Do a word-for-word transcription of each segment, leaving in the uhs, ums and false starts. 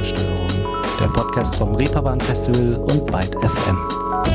Ruhestörung, der Podcast vom Reeperbahn Festival und Byte F M.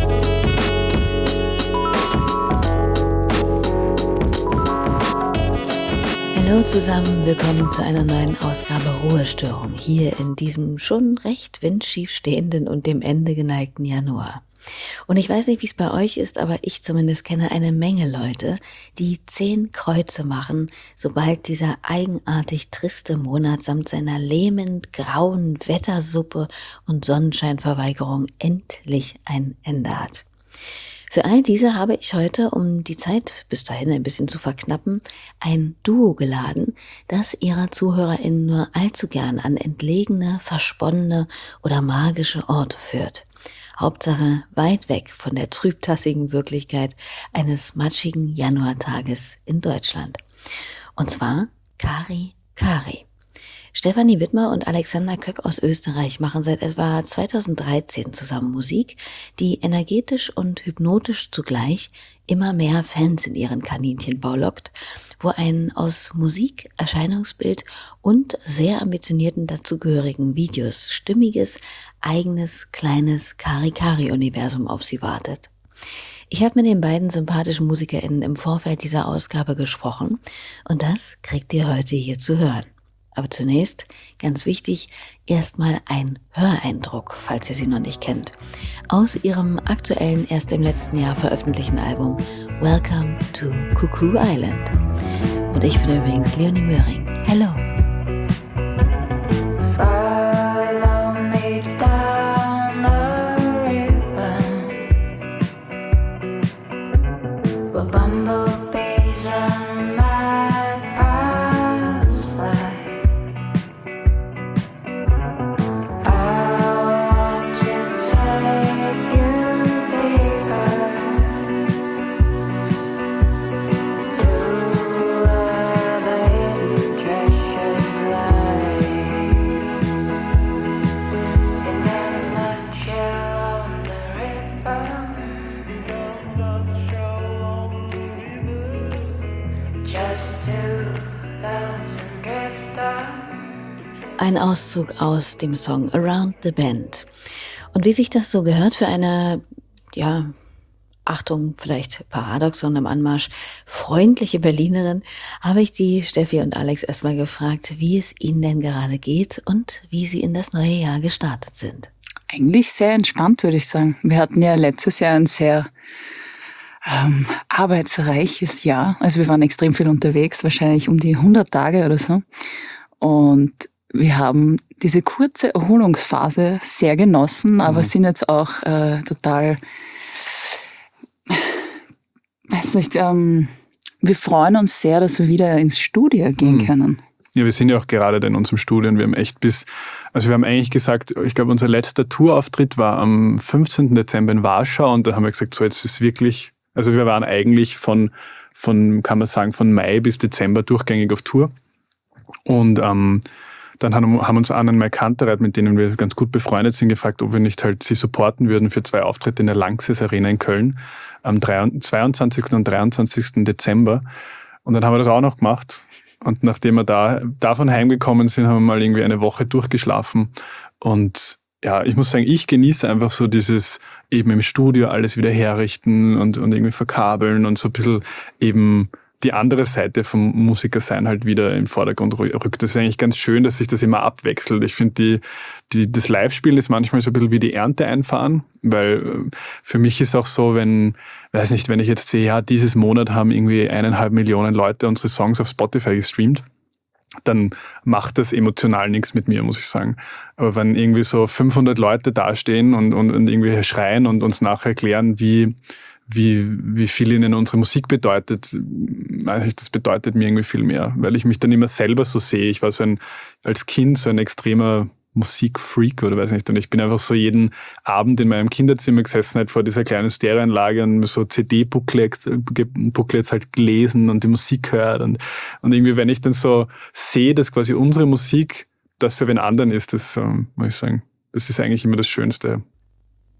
Hallo zusammen, willkommen zu einer neuen Ausgabe Ruhestörung hier in diesem schon recht windschief stehenden und dem Ende geneigten Januar. Und ich weiß nicht, wie es bei euch ist, aber ich zumindest kenne eine Menge Leute, die zehn Kreuze machen, sobald dieser eigenartig triste Monat samt seiner lähmend grauen Wettersuppe und Sonnenscheinverweigerung endlich ein Ende hat. Für all diese habe ich heute, um die Zeit bis dahin ein bisschen zu verknappen, ein Duo geladen, das ihrer ZuhörerInnen nur allzu gern an entlegene, versponnene oder magische Orte führt. Hauptsache weit weg von der trübtassigen Wirklichkeit eines matschigen Januartages in Deutschland. Und zwar Kari Kari. Stefanie Wittmer und Alexander Köck aus Österreich machen seit etwa zweitausenddreizehn zusammen Musik, die energetisch und hypnotisch zugleich immer mehr Fans in ihren Kaninchenbau lockt, wo ein aus Musik, Erscheinungsbild und sehr ambitionierten dazugehörigen Videos stimmiges, eigenes, kleines Kari-Kari-Universum auf sie wartet. Ich habe mit den beiden sympathischen MusikerInnen im Vorfeld dieser Ausgabe gesprochen und das kriegt ihr heute hier zu hören. Aber zunächst, ganz wichtig, erstmal ein Höreindruck, falls ihr sie noch nicht kennt, aus ihrem aktuellen, erst im letzten Jahr veröffentlichten Album Welcome to Cuckoo Island. Und ich bin übrigens Leonie Möhring. Hello! Ein Auszug aus dem Song Around the Bend. Und wie sich das so gehört für eine, ja, Achtung, vielleicht Paradoxon im Anmarsch, freundliche Berlinerin, habe ich die Steffi und Alex erstmal gefragt, wie es ihnen denn gerade geht und wie sie in das neue Jahr gestartet sind. Eigentlich sehr entspannt, würde ich sagen. Wir hatten ja letztes Jahr ein sehr ähm, arbeitsreiches Jahr. Also wir waren extrem viel unterwegs, wahrscheinlich um die hundert Tage oder so. Und wir haben diese kurze Erholungsphase sehr genossen, aber mhm. sind jetzt auch äh, total, weiß nicht, ähm, wir freuen uns sehr, dass wir wieder ins Studio gehen mhm. können. Ja, wir sind ja auch gerade in unserem Studio und wir haben echt bis, also wir haben eigentlich gesagt, ich glaube, unser letzter Tourauftritt war am fünfzehnten Dezember in Warschau und da haben wir gesagt, so jetzt ist wirklich, also wir waren eigentlich von, von kann man sagen, von Mai bis Dezember durchgängig auf Tour und ähm, dann haben uns Anne und Mike Kantereit, mit denen wir ganz gut befreundet sind, gefragt, ob wir nicht halt sie supporten würden für zwei Auftritte in der Lanxess Arena in Köln am zweiundzwanzigsten und dreiundzwanzigsten Dezember. Und dann haben wir das auch noch gemacht. Und nachdem wir da davon heimgekommen sind, haben wir mal irgendwie eine Woche durchgeschlafen. Und ja, ich muss sagen, ich genieße einfach so dieses eben im Studio alles wieder herrichten und, und irgendwie verkabeln und so ein bisschen eben die andere Seite vom Musikersein halt wieder im Vordergrund rückt. Das ist eigentlich ganz schön, dass sich das immer abwechselt. Ich finde, die, die, das Live-Spielen ist manchmal so ein bisschen wie die Ernte einfahren, weil für mich ist auch so, wenn, weiß nicht, wenn ich jetzt sehe, ja, dieses Monat haben irgendwie eineinhalb Millionen Leute unsere Songs auf Spotify gestreamt, dann macht das emotional nichts mit mir, muss ich sagen. Aber wenn irgendwie so fünfhundert Leute dastehen und, und, und irgendwie schreien und uns nachher erklären, wie Wie, wie viel ihnen unsere Musik bedeutet, das bedeutet mir irgendwie viel mehr, weil ich mich dann immer selber so sehe. Ich war so ein, als Kind so ein extremer Musikfreak oder weiß nicht. Und ich bin einfach so jeden Abend in meinem Kinderzimmer gesessen, halt vor dieser kleinen Stereoanlage und so C D-Booklets Booklets halt gelesen und die Musik gehört. Und, und irgendwie, wenn ich dann so sehe, dass quasi unsere Musik das für wen anderen ist, das ähm, muss ich sagen, das ist eigentlich immer das Schönste.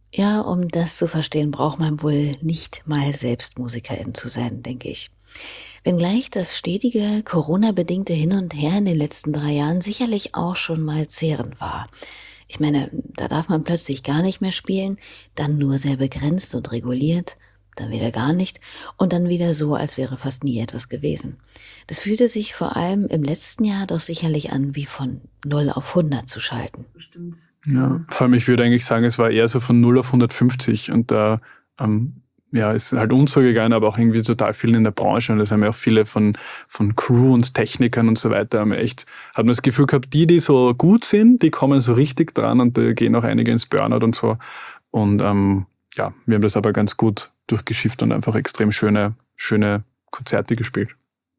Ja, um das zu verstehen, braucht man wohl nicht mal selbst Musikerin zu sein, denke ich. Wenngleich das stetige Corona-bedingte Hin und Her in den letzten drei Jahren sicherlich auch schon mal zehrend war. Ich meine, da darf man plötzlich gar nicht mehr spielen, dann nur sehr begrenzt und reguliert, dann wieder gar nicht und dann wieder so, als wäre fast nie etwas gewesen. Das fühlte sich vor allem im letzten Jahr doch sicherlich an, wie von null auf hundert zu schalten. Bestimmt. Ja, vor allem, ich würde eigentlich sagen, es war eher so von null auf hundertfünfzig und da ähm, ja, ist halt uns so gegangen, aber auch irgendwie total vielen in der Branche und das haben ja auch viele von, von Crew und Technikern und so weiter, haben echt, hat man das Gefühl gehabt, die, die so gut sind, die kommen so richtig dran und da gehen auch einige ins Burnout und so und ähm, ja, wir haben das aber ganz gut durchgeschifft und einfach extrem schöne, schöne Konzerte gespielt.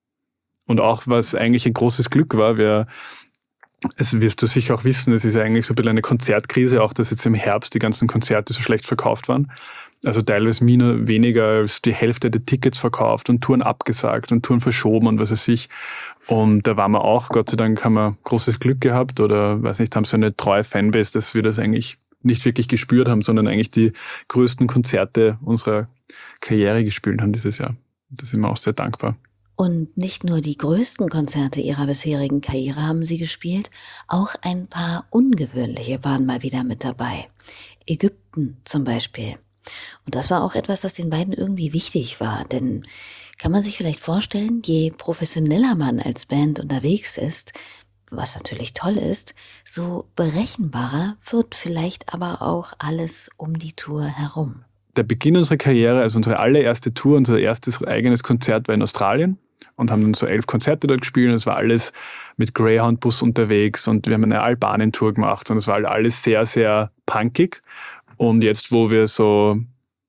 Und auch, was eigentlich ein großes Glück war, wir Es wirst du sicher auch wissen, es ist eigentlich so ein bisschen eine Konzertkrise, auch dass jetzt im Herbst die ganzen Konzerte so schlecht verkauft waren. Also teilweise Mine weniger als die Hälfte der Tickets verkauft und Touren abgesagt und Touren verschoben und was weiß ich. Und da waren wir auch, Gott sei Dank haben wir großes Glück gehabt oder weiß nicht, haben so eine treue Fanbase, dass wir das eigentlich nicht wirklich gespürt haben, sondern eigentlich die größten Konzerte unserer Karriere gespielt haben dieses Jahr. Da sind wir auch sehr dankbar. Und nicht nur die größten Konzerte ihrer bisherigen Karriere haben sie gespielt, auch ein paar ungewöhnliche waren mal wieder mit dabei. Ägypten zum Beispiel. Und das war auch etwas, das den beiden irgendwie wichtig war, denn kann man sich vielleicht vorstellen, je professioneller man als Band unterwegs ist, was natürlich toll ist, so berechenbarer wird vielleicht aber auch alles um die Tour herum. Der Beginn unserer Karriere, also unsere allererste Tour, unser erstes eigenes Konzert war in Australien und haben dann so elf Konzerte dort gespielt und es war alles mit Greyhound-Bus unterwegs und wir haben eine Albanien-Tour gemacht und es war halt alles sehr, sehr punkig. Und jetzt, wo wir so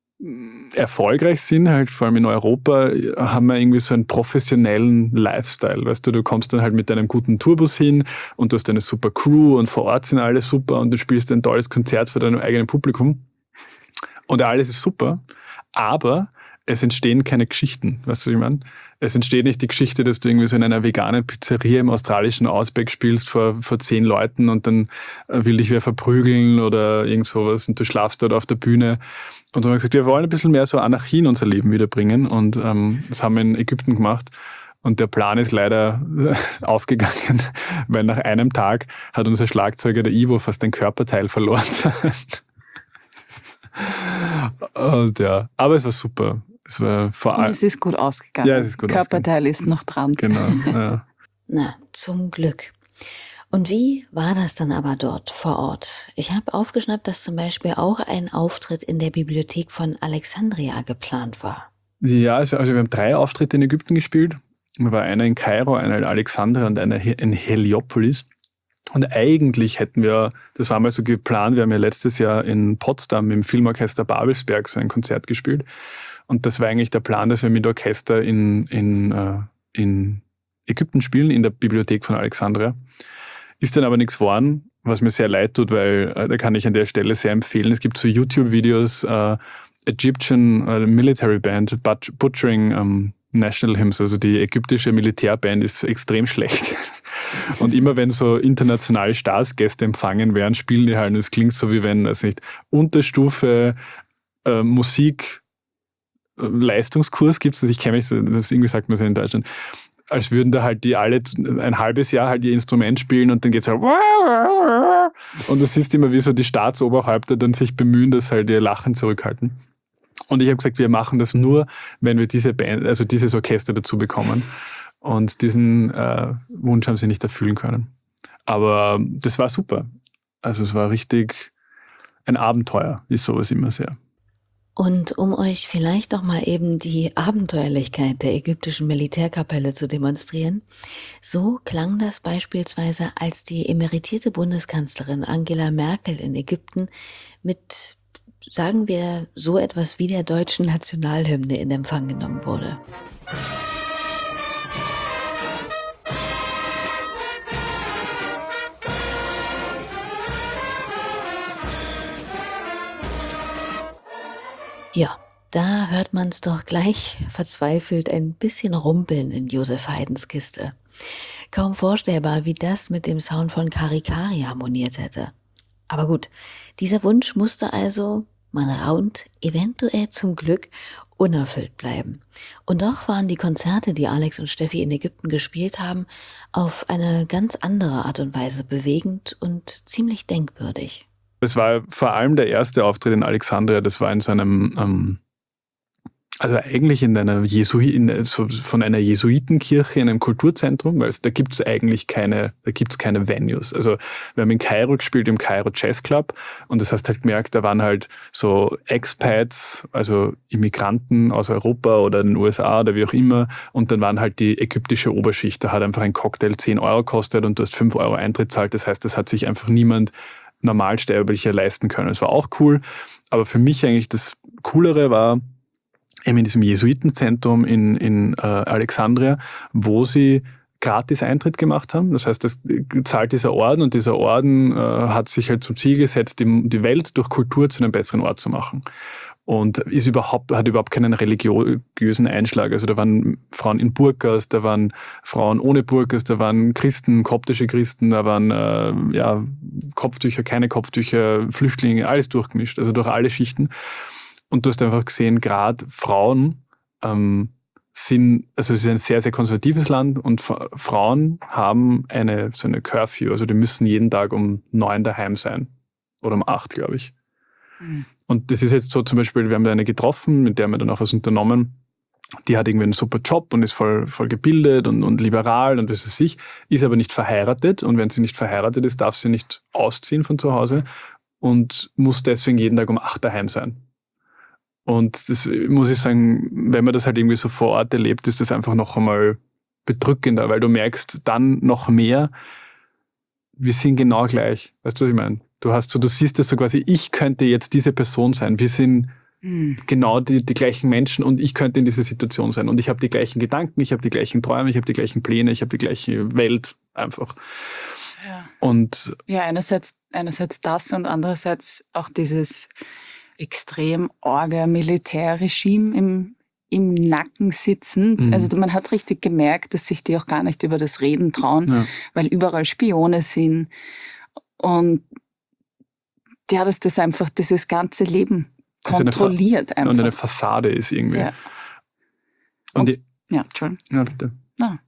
erfolgreich sind, halt vor allem in Europa, haben wir irgendwie so einen professionellen Lifestyle. Weißt du, du kommst dann halt mit deinem guten Tourbus hin und du hast eine super Crew und vor Ort sind alle super und du spielst ein tolles Konzert für dein eigenes Publikum. Und alles ist super, aber es entstehen keine Geschichten, weißt du, was ich meine? Es entsteht nicht die Geschichte, dass du irgendwie so in einer veganen Pizzeria im australischen Outback spielst vor, vor zehn Leuten und dann will dich wer verprügeln oder irgend sowas und du schlafst dort auf der Bühne. Und dann haben wir gesagt, wir wollen ein bisschen mehr so Anarchie in unser Leben wiederbringen und ähm, das haben wir in Ägypten gemacht. Und der Plan ist leider aufgegangen, weil nach einem Tag hat unser Schlagzeuger, der Ivo, fast ein Körperteil verloren. Und ja, aber es war super. Es war vor allem. Und es ist gut ausgegangen. Ja, es ist gut Körperteil ist noch dran. Genau. Ja. Na, zum Glück. Und wie war das dann aber dort vor Ort? Ich habe aufgeschnappt, dass zum Beispiel auch ein Auftritt in der Bibliothek von Alexandria geplant war. Ja, also wir haben drei Auftritte in Ägypten gespielt. Da war einer in Kairo, einer in Alexandria und einer in Heliopolis. Und eigentlich hätten wir, das war mal so geplant, wir haben ja letztes Jahr in Potsdam im Filmorchester Babelsberg so ein Konzert gespielt. Und das war eigentlich der Plan, dass wir mit Orchester in, in, äh, in Ägypten spielen, in der Bibliothek von Alexandria. Ist dann aber nichts geworden, was mir sehr leid tut, weil äh, da kann ich an der Stelle sehr empfehlen. Es gibt so YouTube-Videos, äh, Egyptian äh, Military Band but, Butchering ähm, National Hymns, also die ägyptische Militärband ist extrem schlecht. Und immer wenn so internationale Staatsgäste empfangen werden, spielen die halt und es klingt so, wie wenn, also nicht, Unterstufe äh, Musik äh, Leistungskurs gibt es, ich kenne mich, das irgendwie sagt man so in Deutschland, als würden da halt die alle ein halbes Jahr halt ihr Instrument spielen und dann geht's halt und du siehst immer, wie so die Staatsoberhäupter dann sich bemühen, dass halt ihr Lachen zurückhalten. Und ich habe gesagt, wir machen das nur, wenn wir diese Band, also dieses Orchester dazu bekommen. Und diesen äh, Wunsch haben sie nicht erfüllen können. Aber das war super. Also es war richtig ein Abenteuer, ist sowas immer sehr. Und um euch vielleicht noch mal eben die Abenteuerlichkeit der ägyptischen Militärkapelle zu demonstrieren, so klang das beispielsweise, als die emeritierte Bundeskanzlerin Angela Merkel in Ägypten mit, sagen wir, so etwas wie der deutschen Nationalhymne in Empfang genommen wurde. Ja, da hört man's doch gleich verzweifelt ein bisschen rumpeln in Josef Haydns Kiste. Kaum vorstellbar, wie das mit dem Sound von Kari Kari harmoniert hätte. Aber gut, dieser Wunsch musste also Man raunt eventuell zum Glück unerfüllt bleiben. Und doch waren die Konzerte, die Alex und Steffi in Ägypten gespielt haben, auf eine ganz andere Art und Weise bewegend und ziemlich denkwürdig. Es war vor allem der erste Auftritt in Alexandria, das war in so einem, ähm, also eigentlich in einer Jesui- in, so von einer Jesuitenkirche in einem Kulturzentrum, weil es, da gibt es eigentlich keine, da gibt's keine Venues. Also wir haben in Kairo gespielt, im Kairo Jazz Club, und das hast halt gemerkt, da waren halt so Expats, also Immigranten aus Europa oder den U S A oder wie auch immer, und dann waren halt die ägyptische Oberschicht, da hat einfach ein Cocktail zehn Euro gekostet und du hast fünf Euro Eintritt zahlt, das heißt, das hat sich einfach niemand Normalsterblicher leisten können. Das war auch cool, aber für mich eigentlich das Coolere war, eben in diesem Jesuitenzentrum in, in äh, Alexandria, wo sie gratis Eintritt gemacht haben. Das heißt, das zahlt dieser Orden, und dieser Orden äh, hat sich halt zum Ziel gesetzt, die, die Welt durch Kultur zu einem besseren Ort zu machen. Und ist überhaupt, hat überhaupt keinen religiösen Einschlag. Also da waren Frauen in Burkas, da waren Frauen ohne Burkas, da waren Christen, koptische Christen, da waren äh, ja, Kopftücher, keine Kopftücher, Flüchtlinge, alles durchgemischt, also durch alle Schichten. Und du hast einfach gesehen, gerade Frauen ähm, sind, also es ist ein sehr, sehr konservatives Land, und F- Frauen haben eine so eine Curfew, also die müssen jeden Tag um neun daheim sein. Oder um acht, glaube ich. Mhm. Und das ist jetzt so zum Beispiel, wir haben da eine getroffen, mit der haben wir dann auch was unternommen. Die hat irgendwie einen super Job und ist voll, voll gebildet und, und liberal und was weiß ich, ist aber nicht verheiratet. Und wenn sie nicht verheiratet ist, darf sie nicht ausziehen von zu Hause und muss deswegen jeden Tag um acht daheim sein. Und das muss ich sagen, wenn man das halt irgendwie so vor Ort erlebt, ist das einfach noch einmal bedrückender, weil du merkst dann noch mehr, wir sind genau gleich. Weißt du, was ich meine? Du hast so, du siehst das so quasi, ich könnte jetzt diese Person sein. Wir sind mhm. genau die, die gleichen Menschen, und ich könnte in dieser Situation sein. Und ich habe die gleichen Gedanken, ich habe die gleichen Träume, ich habe die gleichen Pläne, ich habe die gleiche Welt einfach. Ja. Und ja, einerseits, einerseits das und andererseits auch dieses extrem arge Militärregime im, im Nacken sitzend. Mhm. Also man hat richtig gemerkt, dass sich die auch gar nicht über das Reden trauen, ja. weil überall Spione sind. Und ja, dass das einfach dieses ganze Leben kontrolliert. Also einfach. Und eine Fassade ist irgendwie. Ja, und und, die, ja Entschuldigung. Ja, bitte. Ah.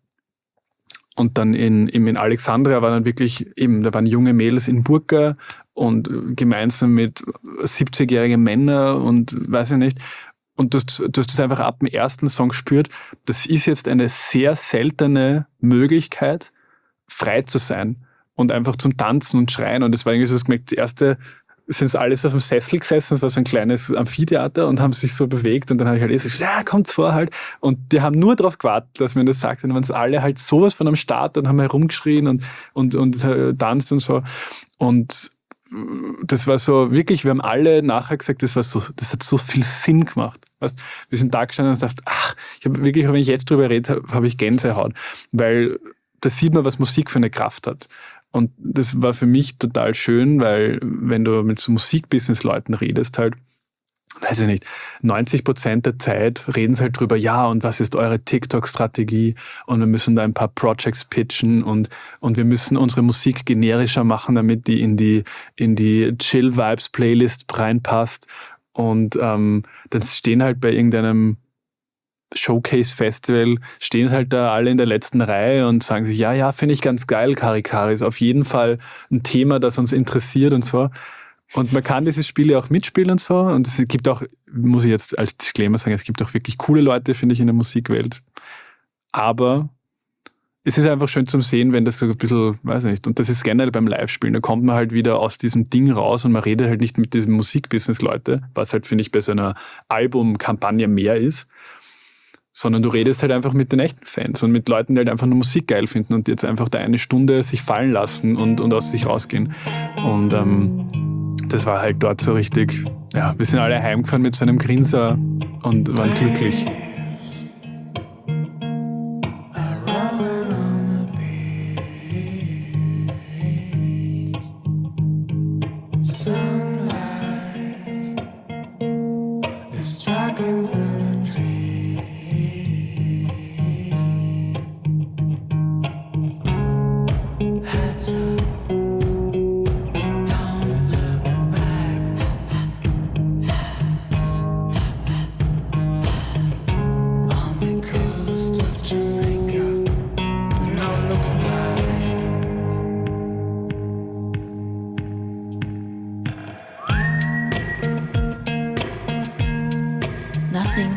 Und dann in, in Alexandria war dann wirklich, eben, da waren junge Mädels in Burka und gemeinsam mit siebzigjährigen Männern und weiß ich nicht. Und du hast, du hast das einfach ab dem ersten Song gespürt, das ist jetzt eine sehr seltene Möglichkeit, frei zu sein und einfach zum Tanzen und Schreien. Und das war irgendwie so, das gemerkt, das erste sind so alle so auf dem Sessel gesessen, es war so ein kleines Amphitheater, und haben sich so bewegt, und dann habe ich halt gesagt, ja, kommt's vor halt. Und die haben nur darauf gewartet, dass man das sagt. Und dann waren es alle halt sowas von am Start und haben herumgeschrien und, und, und äh, tanzt und so. Und das war so wirklich, wir haben alle nachher gesagt, das war so, das hat so viel Sinn gemacht. Weißt, wir sind da gestanden und gesagt, ach, ich habe wirklich, wenn ich jetzt drüber rede, habe hab ich Gänsehaut, weil da sieht man, was Musik für eine Kraft hat. Und das war für mich total schön, weil wenn du mit so Musikbusiness-Leuten redest, halt, weiß ich nicht, neunzig Prozent der Zeit reden sie halt drüber, ja, und was ist eure TikTok-Strategie? Und wir müssen da ein paar Projects pitchen, und, und wir müssen unsere Musik generischer machen, damit die in die, in die Chill-Vibes-Playlist reinpasst. Und ähm, dann stehen halt bei irgendeinem Showcase-Festival, stehen sie halt da alle in der letzten Reihe und sagen sich, ja, ja, finde ich ganz geil, Karikari, ist auf jeden Fall ein Thema, das uns interessiert und so. Und man kann diese Spiele auch mitspielen und so. Und es gibt auch, muss ich jetzt als Disclaimer sagen, es gibt auch wirklich coole Leute, finde ich, in der Musikwelt. Aber es ist einfach schön zum Sehen, wenn das so ein bisschen, weiß nicht, und das ist generell beim Live-Spielen, da kommt man halt wieder aus diesem Ding raus und man redet halt nicht mit diesem Musikbusiness-Leute, was halt, finde ich, bei so einer Albumkampagne mehr ist, sondern du redest halt einfach mit den echten Fans und mit Leuten, die halt einfach nur Musik geil finden und jetzt einfach da eine Stunde sich fallen lassen und, und aus sich rausgehen. Und ähm, das war halt dort so richtig, ja, wir sind alle heimgefahren mit so einem Grinser und waren glücklich.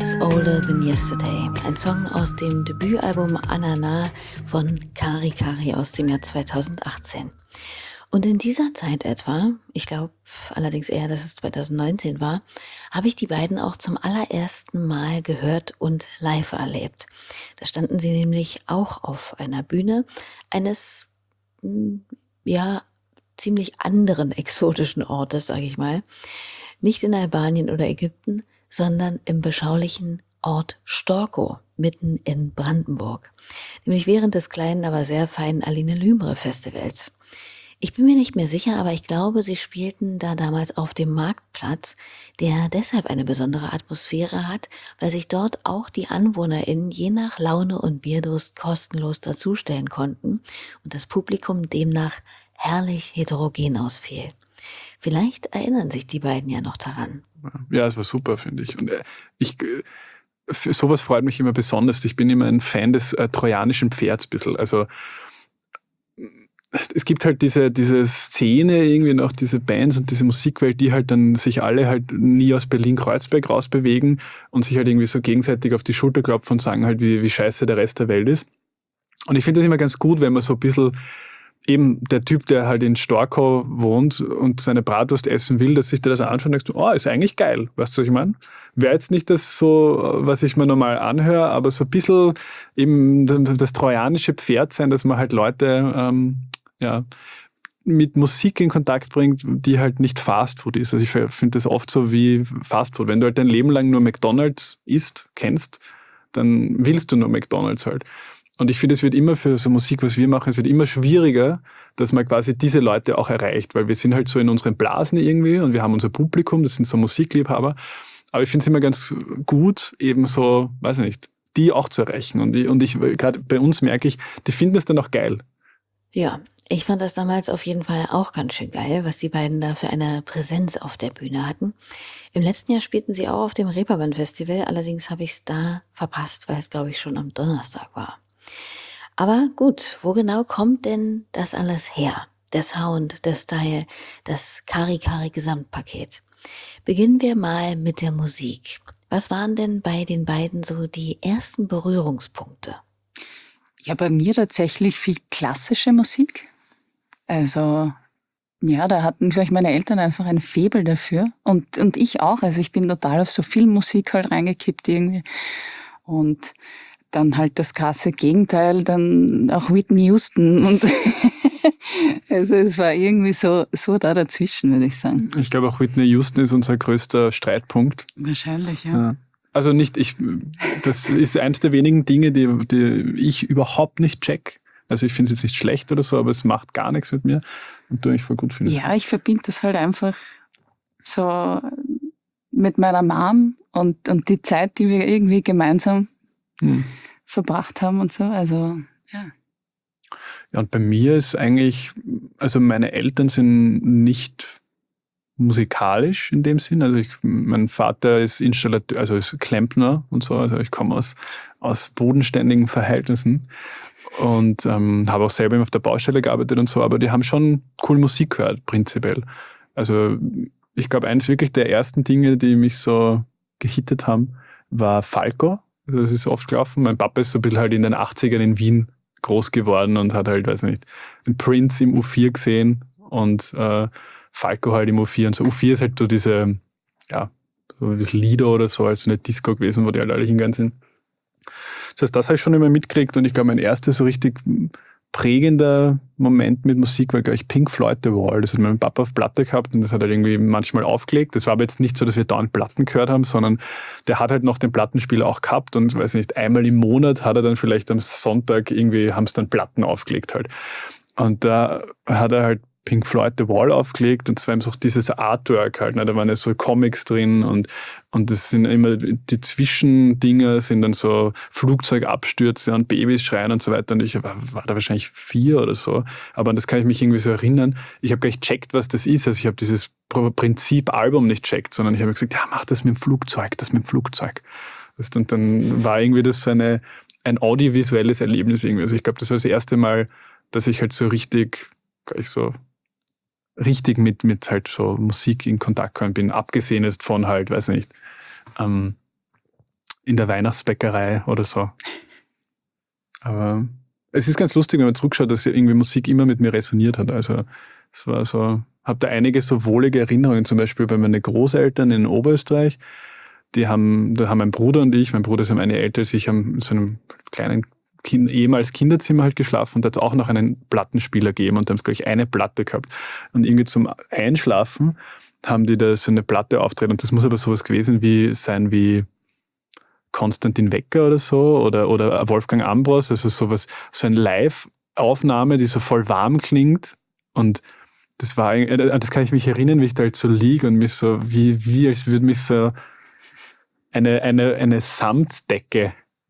Weeks Older Than Yesterday, ein Song aus dem Debütalbum Anana von Kari Kari aus dem Jahr zweitausendachtzehn. Und in dieser Zeit etwa, ich glaube allerdings eher, dass es zweitausendneunzehn war, habe ich die beiden auch zum allerersten Mal gehört und live erlebt. Da standen sie nämlich auch auf einer Bühne eines, ja, ziemlich anderen exotischen Ortes, sage ich mal. Nicht in Albanien oder Ägypten, sondern im beschaulichen Ort Storkow, mitten in Brandenburg. Nämlich während des kleinen, aber sehr feinen Aline Lümre Festivals. Ich bin mir nicht mehr sicher, aber ich glaube, sie spielten da damals auf dem Marktplatz, der deshalb eine besondere Atmosphäre hat, weil sich dort auch die AnwohnerInnen je nach Laune und Bierdurst kostenlos dazustellen konnten und das Publikum demnach herrlich heterogen ausfiel. Vielleicht erinnern sich die beiden ja noch daran. Ja, es war super, finde ich. Und ich, für sowas freut mich immer besonders. Ich bin immer ein Fan des äh, trojanischen Pferds ein bisschen. Also es gibt halt diese, diese Szene, irgendwie noch diese Bands und diese Musikwelt, die halt dann sich alle halt nie aus Berlin-Kreuzberg rausbewegen und sich halt irgendwie so gegenseitig auf die Schulter klopfen und sagen halt, wie, wie scheiße der Rest der Welt ist. Und ich finde das immer ganz gut, wenn man so ein bisschen eben der Typ, der halt in Storkow wohnt und seine Bratwurst essen will, dass sich der das anschaut und denkst, oh, ist eigentlich geil. Weißt du, was ich meine? Wäre jetzt nicht das so, was ich mir normal anhöre, aber so ein bisschen eben das trojanische Pferd sein, dass man halt Leute ähm, ja, mit Musik in Kontakt bringt, die halt nicht Fastfood ist. Also ich finde das oft so wie Fastfood. Wenn du halt dein Leben lang nur McDonald's isst, kennst, dann willst du nur McDonald's halt. Und ich finde, es wird immer für so Musik, was wir machen, es wird immer schwieriger, dass man quasi diese Leute auch erreicht, weil wir sind halt so in unseren Blasen irgendwie und wir haben unser Publikum, das sind so Musikliebhaber. Aber ich finde es immer ganz gut, eben so, weiß nicht, die auch zu erreichen. Und ich, und ich gerade bei uns merke ich, die finden es dann auch geil. Ja, ich fand das damals auf jeden Fall auch ganz schön geil, was die beiden da für eine Präsenz auf der Bühne hatten. Im letzten Jahr spielten sie auch auf dem Reeperbahn-Festival, allerdings habe ich es da verpasst, weil es, glaube ich, schon am Donnerstag war. Aber gut, wo genau kommt denn das alles her? Der Sound, der Style, das Kari-Kari-Gesamtpaket. Beginnen wir mal mit der Musik. Was waren denn bei den beiden so die ersten Berührungspunkte? Ja, bei mir tatsächlich viel klassische Musik. Also ja, da hatten vielleicht meine Eltern einfach ein Faible dafür und, und ich auch. Also ich bin total auf so viel Musik halt reingekippt irgendwie. Und dann halt das krasse Gegenteil, dann auch Whitney Houston und also es war irgendwie so, so da dazwischen, würde ich sagen. Ich glaube auch Whitney Houston ist unser größter Streitpunkt. Wahrscheinlich, ja. ja. Also nicht, ich, das ist eines der wenigen Dinge, die, die ich überhaupt nicht check. Also ich finde es jetzt nicht schlecht oder so, aber es macht gar nichts mit mir und du mich voll gut findest. Ja, ich verbinde das halt einfach so mit meiner Mom und, und die Zeit, die wir irgendwie gemeinsam hm. verbracht haben und so, also ja. Ja, und bei mir ist eigentlich, also meine Eltern sind nicht musikalisch in dem Sinn, also ich, mein Vater ist Installateur, also ist Klempner und so, also ich komme aus, aus bodenständigen Verhältnissen und ähm, habe auch selber auf der Baustelle gearbeitet und so, aber die haben schon cool Musik gehört, prinzipiell. Also ich glaube, eins wirklich der ersten Dinge, die mich so gehittet haben, war Falco. Also das ist oft gelaufen. Mein Papa ist so ein bisschen halt in den achtzigern in Wien groß geworden und hat halt, weiß nicht, einen Prince im U vier gesehen und äh, Falco halt im U vier. Und so U vier ist halt so diese, ja, so ein bisschen Lieder oder so, also eine Disco gewesen, wo die halt alle hingegangen sind. Das heißt, das habe ich schon immer mitgekriegt und ich glaube, mein erster so richtig prägender Moment mit Musik war, glaube ich, Pink Floyd The Wall. Das hat mein Papa auf Platte gehabt und das hat er irgendwie manchmal aufgelegt. Das war aber jetzt nicht so, dass wir dauernd Platten gehört haben, sondern der hat halt noch den Plattenspieler auch gehabt und, weiß nicht, einmal im Monat hat er dann vielleicht am Sonntag irgendwie, haben es dann Platten aufgelegt halt. Und da hat er halt Pink Floyd The Wall aufgelegt und zwar eben so dieses Artwork halt, ne? Da waren ja so Comics drin und, und das sind immer, die Zwischendinger sind dann so Flugzeugabstürze und Babys schreien und so weiter und ich war, war da wahrscheinlich vier oder so, aber an das kann ich mich irgendwie so erinnern. Ich habe gar nicht checkt, was das ist, also ich habe dieses Prinzip-Album nicht checkt, sondern ich habe gesagt, ja, mach das mit dem Flugzeug, das mit dem Flugzeug. Und dann war irgendwie das so eine, ein audiovisuelles Erlebnis irgendwie, also ich glaube, das war das erste Mal, dass ich halt so richtig, gleich so richtig mit, mit halt so Musik in Kontakt gekommen bin, abgesehen ist von halt, weiß nicht, ähm, in der Weihnachtsbäckerei oder so. Aber es ist ganz lustig, wenn man zurückschaut, dass irgendwie Musik immer mit mir resoniert hat. Also es war so, habe da einige so wohlige Erinnerungen, zum Beispiel bei meinen Großeltern in Oberösterreich. Die haben, da haben mein Bruder und ich, mein Bruder ist um eine älter als ich, haben in so einem kleinen kind, ehemals Kinderzimmer halt geschlafen und da hat es auch noch einen Plattenspieler gegeben und da haben sie gleich eine Platte gehabt. Und irgendwie zum Einschlafen haben die da so eine Platte auftreten und das muss aber sowas gewesen wie sein wie Konstantin Wecker oder so oder, oder Wolfgang Ambros, also sowas, so eine Live-Aufnahme, die so voll warm klingt und das war, das kann ich mich erinnern, wie ich da halt so liege und mich so, wie, wie als würde mich so eine, eine, eine Samtdecke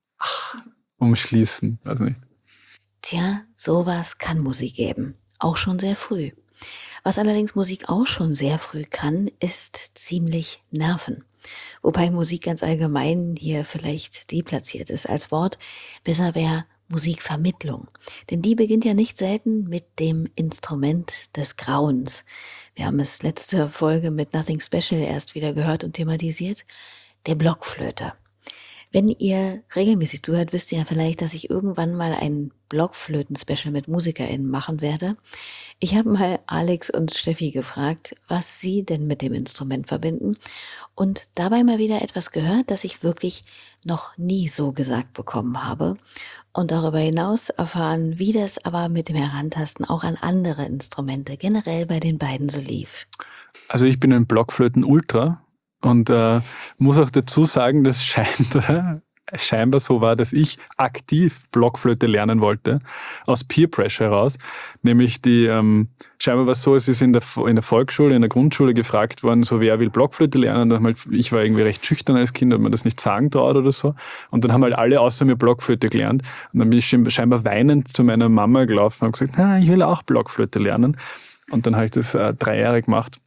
umschließen, weiß nicht. Tja, sowas kann Musik geben, auch schon sehr früh. Was allerdings Musik auch schon sehr früh kann, ist ziemlich nerven. Wobei Musik ganz allgemein hier vielleicht deplatziert ist als Wort. Besser wäre Musikvermittlung. Denn die beginnt ja nicht selten mit dem Instrument des Grauens. Wir haben es letzte Folge mit Nothing Special erst wieder gehört und thematisiert. Der Blockflöte. Wenn ihr regelmäßig zuhört, wisst ihr ja vielleicht, dass ich irgendwann mal ein Blockflöten-Special mit MusikerInnen machen werde. Ich habe mal Alex und Steffi gefragt, was sie denn mit dem Instrument verbinden und dabei mal wieder etwas gehört, das ich wirklich noch nie so gesagt bekommen habe und darüber hinaus erfahren, wie das aber mit dem Herantasten auch an andere Instrumente generell bei den beiden so lief. Also ich bin ein Blockflöten-Ultra. Und äh, muss auch dazu sagen, dass scheinbar, scheinbar so war, dass ich aktiv Blockflöte lernen wollte, aus Peer Pressure heraus. Nämlich die, ähm, scheinbar war es so, es ist in der, in der Volksschule, in der Grundschule gefragt worden, so wer will Blockflöte lernen. Dann halt, ich war irgendwie recht schüchtern als Kind, hat man das nicht sagen traut oder so. Und dann haben halt alle außer mir Blockflöte gelernt. Und dann bin ich scheinbar weinend zu meiner Mama gelaufen und habe gesagt, na, ich will auch Blockflöte lernen. Und dann habe ich das äh, drei Jahre gemacht.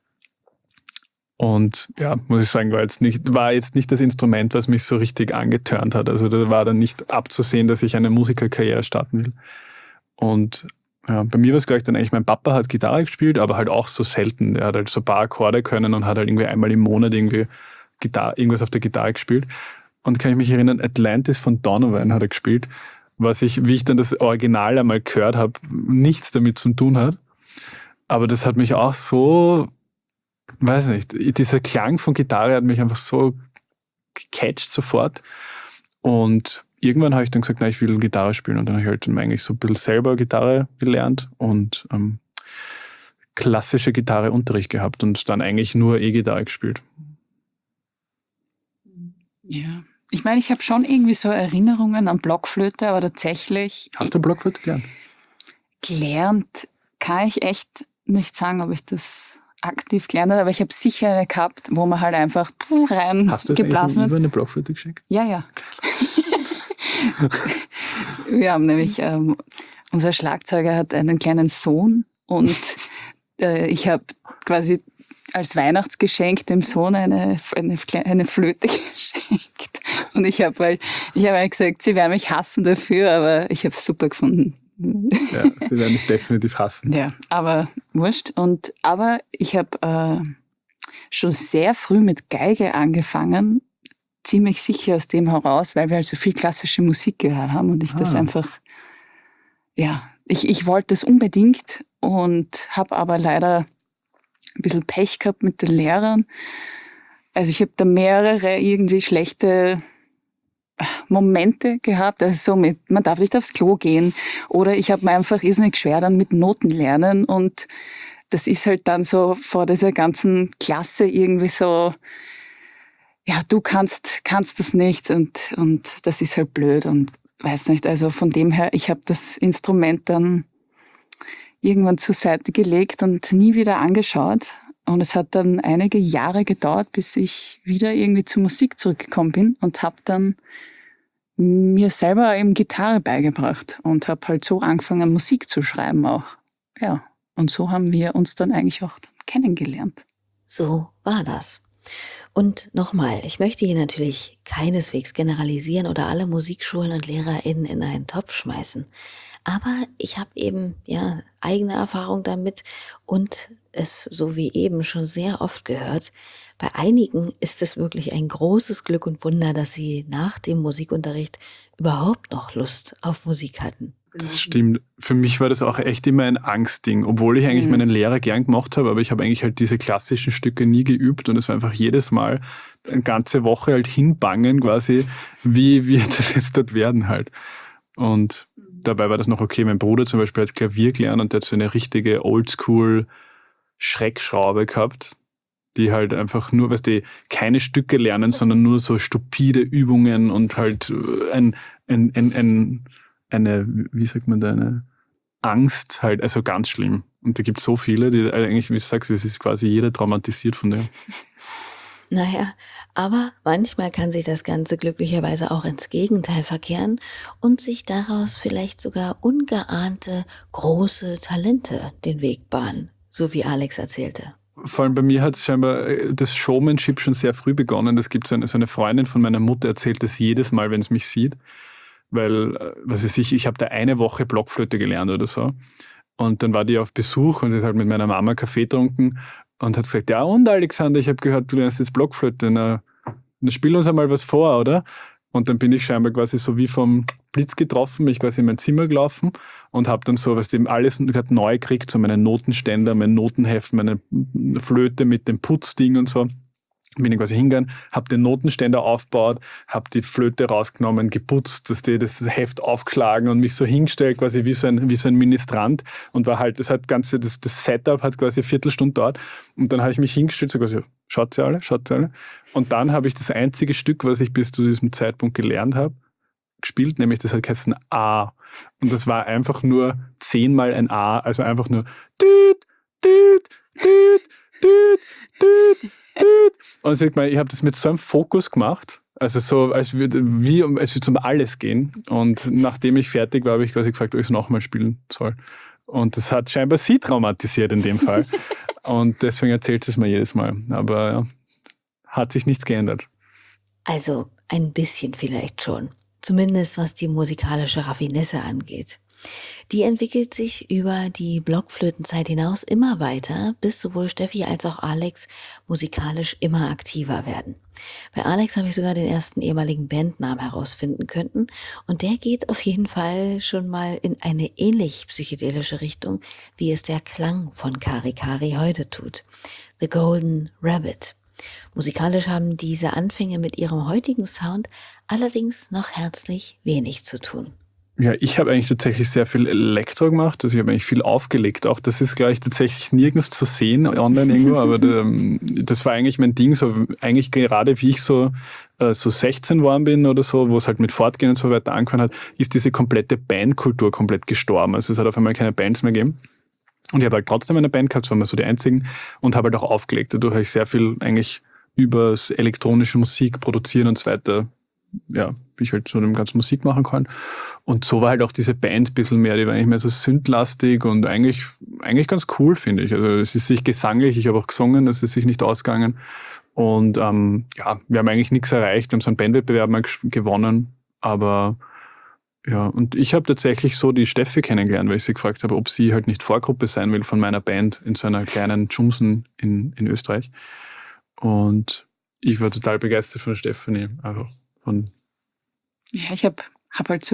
Und ja, muss ich sagen, war jetzt nicht, war jetzt nicht das Instrument, was mich so richtig angetörnt hat. Also da war dann nicht abzusehen, dass ich eine Musikerkarriere starten will. Und ja, bei mir war es gleich dann eigentlich, mein Papa hat Gitarre gespielt, aber halt auch so selten. Er hat halt so ein paar Akkorde können und hat halt irgendwie einmal im Monat irgendwie Gitarre, irgendwas auf der Gitarre gespielt. Und kann ich mich erinnern, Atlantis von Donovan hat er gespielt, was ich, wie ich dann das Original einmal gehört habe, nichts damit zu tun hat. Aber das hat mich auch so... weiß nicht, dieser Klang von Gitarre hat mich einfach so gecatcht sofort und irgendwann habe ich dann gesagt, na, ich will Gitarre spielen und dann habe ich halt eigentlich so ein bisschen selber Gitarre gelernt und ähm, klassische Gitarreunterricht gehabt und dann eigentlich nur E-Gitarre gespielt. Ja, ich meine, ich habe schon irgendwie so Erinnerungen an Blockflöte, aber tatsächlich... Hast du Blockflöte gelernt? Gelernt kann ich echt nicht sagen, ob ich das... aktiv gelernt hat, aber ich habe sicher eine gehabt, wo man halt einfach rein Hast du es geblasen eigentlich hat. über eine Blockflöte geschickt? Ja, ja. Wir haben nämlich, ähm, unser Schlagzeuger hat einen kleinen Sohn und äh, ich habe quasi als Weihnachtsgeschenk dem Sohn eine, eine, eine Flöte geschenkt. Und ich habe weil ich habe halt gesagt, sie werden mich hassen dafür, aber ich habe es super gefunden. Ja, sie werden dich definitiv hassen. Ja, aber wurscht. Und, aber ich habe äh, schon sehr früh mit Geige angefangen, ziemlich sicher aus dem heraus, weil wir halt so viel klassische Musik gehört haben und ich ah. das einfach, ja, ich, ich wollte das unbedingt und habe aber leider ein bisschen Pech gehabt mit den Lehrern. Also ich habe da mehrere irgendwie schlechte Momente gehabt, also so mit, man darf nicht aufs Klo gehen oder ich habe mir einfach irrsinnig schwer dann mit Noten lernen und das ist halt dann so vor dieser ganzen Klasse irgendwie so, ja, du kannst kannst das nicht und, und das ist halt blöd und weiß nicht, also von dem her, ich habe das Instrument dann irgendwann zur Seite gelegt und nie wieder angeschaut. Und es hat dann einige Jahre gedauert, bis ich wieder irgendwie zur Musik zurückgekommen bin und habe dann mir selber eben Gitarre beigebracht und habe halt so angefangen, Musik zu schreiben auch. Ja, und so haben wir uns dann eigentlich auch kennengelernt. So war das. Und nochmal, ich möchte hier natürlich keineswegs generalisieren oder alle Musikschulen und LehrerInnen in einen Topf schmeißen. Aber ich habe eben ja eigene Erfahrung damit und es, so wie eben, schon sehr oft gehört. Bei einigen ist es wirklich ein großes Glück und Wunder, dass sie nach dem Musikunterricht überhaupt noch Lust auf Musik hatten. Das stimmt. Für mich war das auch echt immer ein Angstding, obwohl ich eigentlich mhm. meinen Lehrer gern gemacht habe, aber ich habe eigentlich halt diese klassischen Stücke nie geübt und es war einfach jedes Mal eine ganze Woche halt hinbangen quasi, wie wird das jetzt dort werden halt. Und dabei war das noch okay. Mein Bruder zum Beispiel hat Klavier gelernt und der hat so eine richtige Oldschool-Schreckschraube gehabt, die halt einfach nur, weißt du, keine Stücke lernen, sondern nur so stupide Übungen und halt ein, ein, ein, ein eine, wie sagt man da, eine Angst halt, also ganz schlimm. Und da gibt es so viele, die eigentlich, wie du sagst, es ist quasi jeder traumatisiert von dem. Naja, aber manchmal kann sich das Ganze glücklicherweise auch ins Gegenteil verkehren und sich daraus vielleicht sogar ungeahnte große Talente den Weg bahnen, so wie Alex erzählte. Vor allem bei mir hat es scheinbar das Showmanship schon sehr früh begonnen. Das gibt so eine, so eine Freundin von meiner Mutter, erzählt das jedes Mal, wenn es mich sieht. Weil, was weiß ich, ich habe da eine Woche Blockflöte gelernt oder so. Und dann war die auf Besuch und hat halt mit meiner Mama Kaffee getrunken und hat gesagt, ja und Alexander, ich habe gehört, du lernst jetzt Blockflöte, na, na spiel uns einmal was vor, oder? Und dann bin ich scheinbar quasi so wie vom Blitz getroffen, bin ich quasi in mein Zimmer gelaufen und habe dann so, was dem alles gerade neu gekriegt, so meinen Notenständer, mein Notenheft, meine Flöte mit dem Putzding und so. Bin ich quasi hingegangen, habe den Notenständer aufgebaut, habe die Flöte rausgenommen, geputzt, dass die das Heft aufgeschlagen und mich so hingestellt, quasi wie so ein, wie so ein Ministrant und war halt, das hat ganze, das, das Setup hat quasi eine Viertelstunde dauert und dann habe ich mich hingestellt, so quasi, schaut sie alle, schaut sie alle und dann habe ich das einzige Stück, was ich bis zu diesem Zeitpunkt gelernt habe, gespielt, nämlich das hat geheißen A und das war einfach nur zehnmal ein A, also einfach nur düt, düt, düt, düt, düt. Und ich habe das mit so einem Fokus gemacht, also so, als würde wie als würde es um alles gehen. Und nachdem ich fertig war, habe ich quasi gefragt, ob ich es nochmal spielen soll. Und das hat scheinbar sie traumatisiert in dem Fall. Und deswegen erzählt sie es mir jedes Mal. Aber ja, hat sich nichts geändert. Also ein bisschen vielleicht schon. Zumindest was die musikalische Raffinesse angeht. Die entwickelt sich über die Blockflötenzeit hinaus immer weiter, bis sowohl Steffi als auch Alex musikalisch immer aktiver werden. Bei Alex habe ich sogar den ersten ehemaligen Bandnamen herausfinden können und der geht auf jeden Fall schon mal in eine ähnlich psychedelische Richtung, wie es der Klang von Kari Kari heute tut. The Golden Rabbit. Musikalisch haben diese Anfänge mit ihrem heutigen Sound allerdings noch herzlich wenig zu tun. Ja, ich habe eigentlich tatsächlich sehr viel Elektro gemacht, also ich habe eigentlich viel aufgelegt auch. Das ist, glaube ich, tatsächlich nirgends zu sehen online irgendwo, aber der, das war eigentlich mein Ding, so eigentlich gerade wie ich so, äh, so sechzehn geworden bin oder so, wo es halt mit Fortgehen und so weiter angefangen hat, ist diese komplette Bandkultur komplett gestorben. Also es hat auf einmal keine Bands mehr gegeben. Und ich habe halt trotzdem eine Band gehabt, das waren wir so die einzigen, und habe halt auch aufgelegt. Dadurch habe ich sehr viel eigentlich über elektronische Musik produzieren und so weiter, ja, wie ich halt so eine ganze Musik machen kann. Und so war halt auch diese Band ein bisschen mehr, die war eigentlich mehr so synthlastig und eigentlich, eigentlich ganz cool, finde ich. Also es ist sich gesanglich, ich habe auch gesungen, es ist sich nicht ausgegangen. Und ähm, ja, wir haben eigentlich nichts erreicht, wir haben so einen Bandwettbewerb mal gewonnen, aber ja, und ich habe tatsächlich so die Steffi kennengelernt, weil ich sie gefragt habe, ob sie halt nicht Vorgruppe sein will von meiner Band in so einer kleinen Jumsen in, in Österreich. Und ich war total begeistert von Stefanie, einfach von... Ja, ich habe hab halt so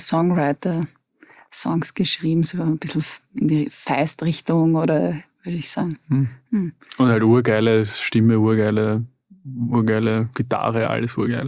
Singer-Songwriter-Songs geschrieben, so ein bisschen in die Feist-Richtung oder würde ich sagen. Hm. Hm. Und halt urgeile Stimme, urgeile, urgeile Gitarre, alles urgeil.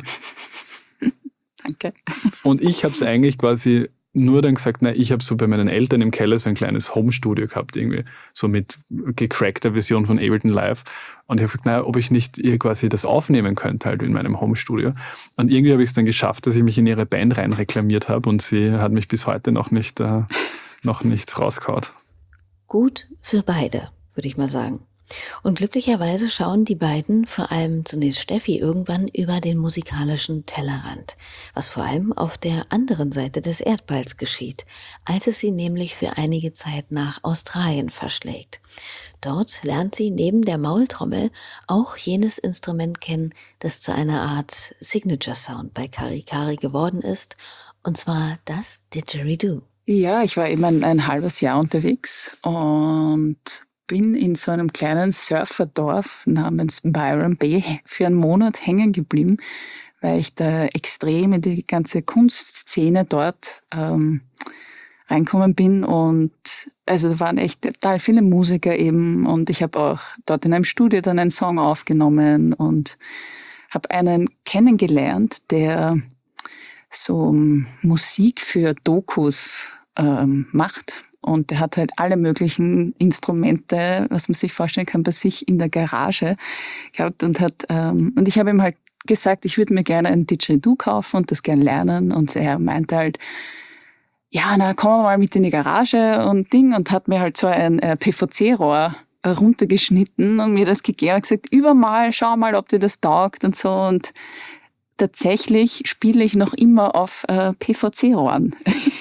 Danke. Und ich habe es eigentlich quasi nur dann gesagt, nein, ich habe so bei meinen Eltern im Keller so ein kleines Home-Studio gehabt, irgendwie so mit gecrackter Version von Ableton Live. Und ich habe gesagt, naja, ob ich nicht ihr quasi das aufnehmen könnte halt in meinem Home-Studio. Und irgendwie habe ich es dann geschafft, dass ich mich in ihre Band rein reklamiert habe und sie hat mich bis heute noch nicht, äh, noch nicht rausgehauen. Gut für beide, würde ich mal sagen. Und glücklicherweise schauen die beiden, vor allem zunächst Steffi, irgendwann über den musikalischen Tellerrand, was vor allem auf der anderen Seite des Erdballs geschieht, als es sie nämlich für einige Zeit nach Australien verschlägt. Dort lernt sie neben der Maultrommel auch jenes Instrument kennen, das zu einer Art Signature Sound bei Kari Kari geworden ist, und zwar das Didgeridoo. Ja, ich war eben ein, ein halbes Jahr unterwegs und bin in so einem kleinen Surferdorf namens Byron Bay für einen Monat hängen geblieben, weil ich da extrem in die ganze Kunstszene dort ähm, reinkommen bin. Und also da waren echt total viele Musiker eben und ich habe auch dort in einem Studio dann einen Song aufgenommen und habe einen kennengelernt, der so Musik für Dokus ähm, macht. Und der hat halt alle möglichen Instrumente, was man sich vorstellen kann, bei sich in der Garage gehabt und hat, ähm, und ich habe ihm halt gesagt, ich würde mir gerne ein Didgeridoo kaufen und das gerne lernen. Und er meinte halt, ja, na, kommen wir mal mit in die Garage und Ding, und hat mir halt so ein äh, P V C-Rohr runtergeschnitten und mir das gegeben und gesagt, übermal, schau mal, ob dir das taugt und so. Und tatsächlich spiele ich noch immer auf äh, P V C-Rohren.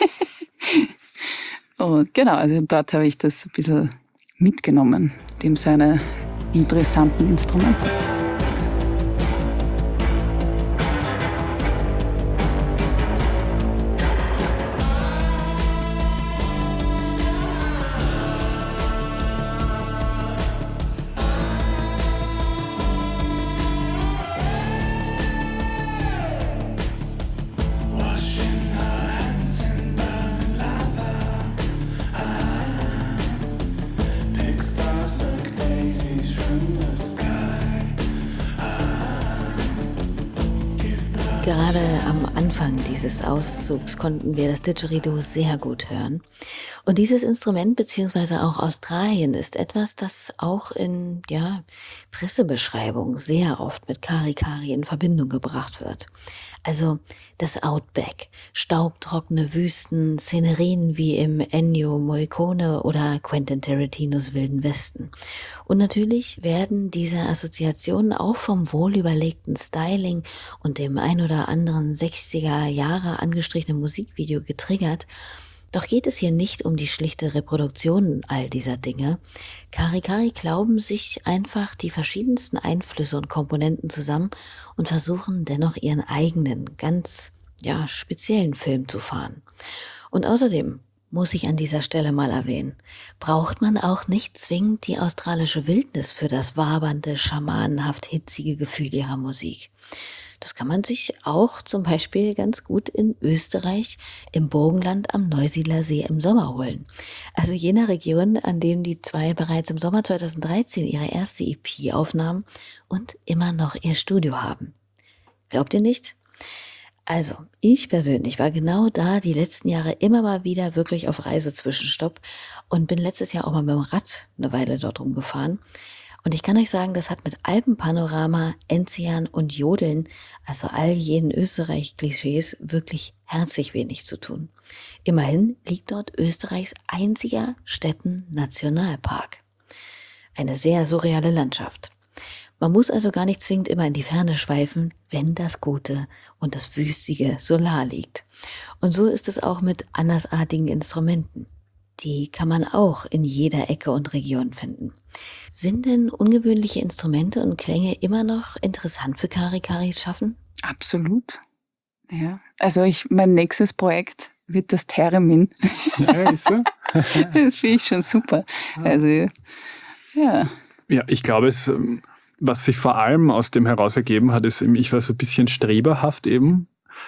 Und genau, also dort habe ich das ein bisschen mitgenommen, dem seine interessanten Instrumente. Gerade am Anfang dieses Auszugs konnten wir das Didgeridoo sehr gut hören. Und dieses Instrument beziehungsweise auch Australien ist etwas, das auch in ja, Pressebeschreibungen sehr oft mit Kari-Kari in Verbindung gebracht wird. Also das Outback, staubtrockene Wüsten, Szenerien wie im Ennio Morricone oder Quentin Tarantinos Wilden Westen. Und natürlich werden diese Assoziationen auch vom wohlüberlegten Styling und dem ein oder anderen sechziger Jahre angestrichenen Musikvideo getriggert. Doch geht es hier nicht um die schlichte Reproduktion all dieser Dinge. Kari-Kari glauben sich einfach die verschiedensten Einflüsse und Komponenten zusammen und versuchen dennoch ihren eigenen, ganz ja, speziellen Film zu fahren. Und außerdem muss ich an dieser Stelle mal erwähnen, braucht man auch nicht zwingend die australische Wildnis für das wabernde, schamanenhaft hitzige Gefühl ihrer Musik. Das kann man sich auch zum Beispiel ganz gut in Österreich im Burgenland am Neusiedler See im Sommer holen. Also jener Region, an dem die zwei bereits im Sommer zweitausenddreizehn ihre erste E P aufnahmen und immer noch ihr Studio haben. Glaubt ihr nicht? Also, ich persönlich war genau da die letzten Jahre immer mal wieder wirklich auf Reisezwischenstopp und bin letztes Jahr auch mal mit dem Rad eine Weile dort rumgefahren. Und ich kann euch sagen, das hat mit Alpenpanorama, Enzian und Jodeln, also all jenen Österreich-Klischees, wirklich herzlich wenig zu tun. Immerhin liegt dort Österreichs einziger Steppen-Nationalpark. Eine sehr surreale Landschaft. Man muss also gar nicht zwingend immer in die Ferne schweifen, wenn das Gute und das Wüstige so nah liegt. Und so ist es auch mit andersartigen Instrumenten. Die kann man auch in jeder Ecke und Region finden. Sind denn ungewöhnliche Instrumente und Klänge immer noch interessant für Kari-Karis Schaffen? Absolut. Ja. Also ich, mein nächstes Projekt wird das Theremin. Ja, ist so. Das finde ich schon super. Also, ja. Ja, ich glaube, es, was sich vor allem aus dem heraus ergeben hat, ist, ich war so ein bisschen streberhaft eben.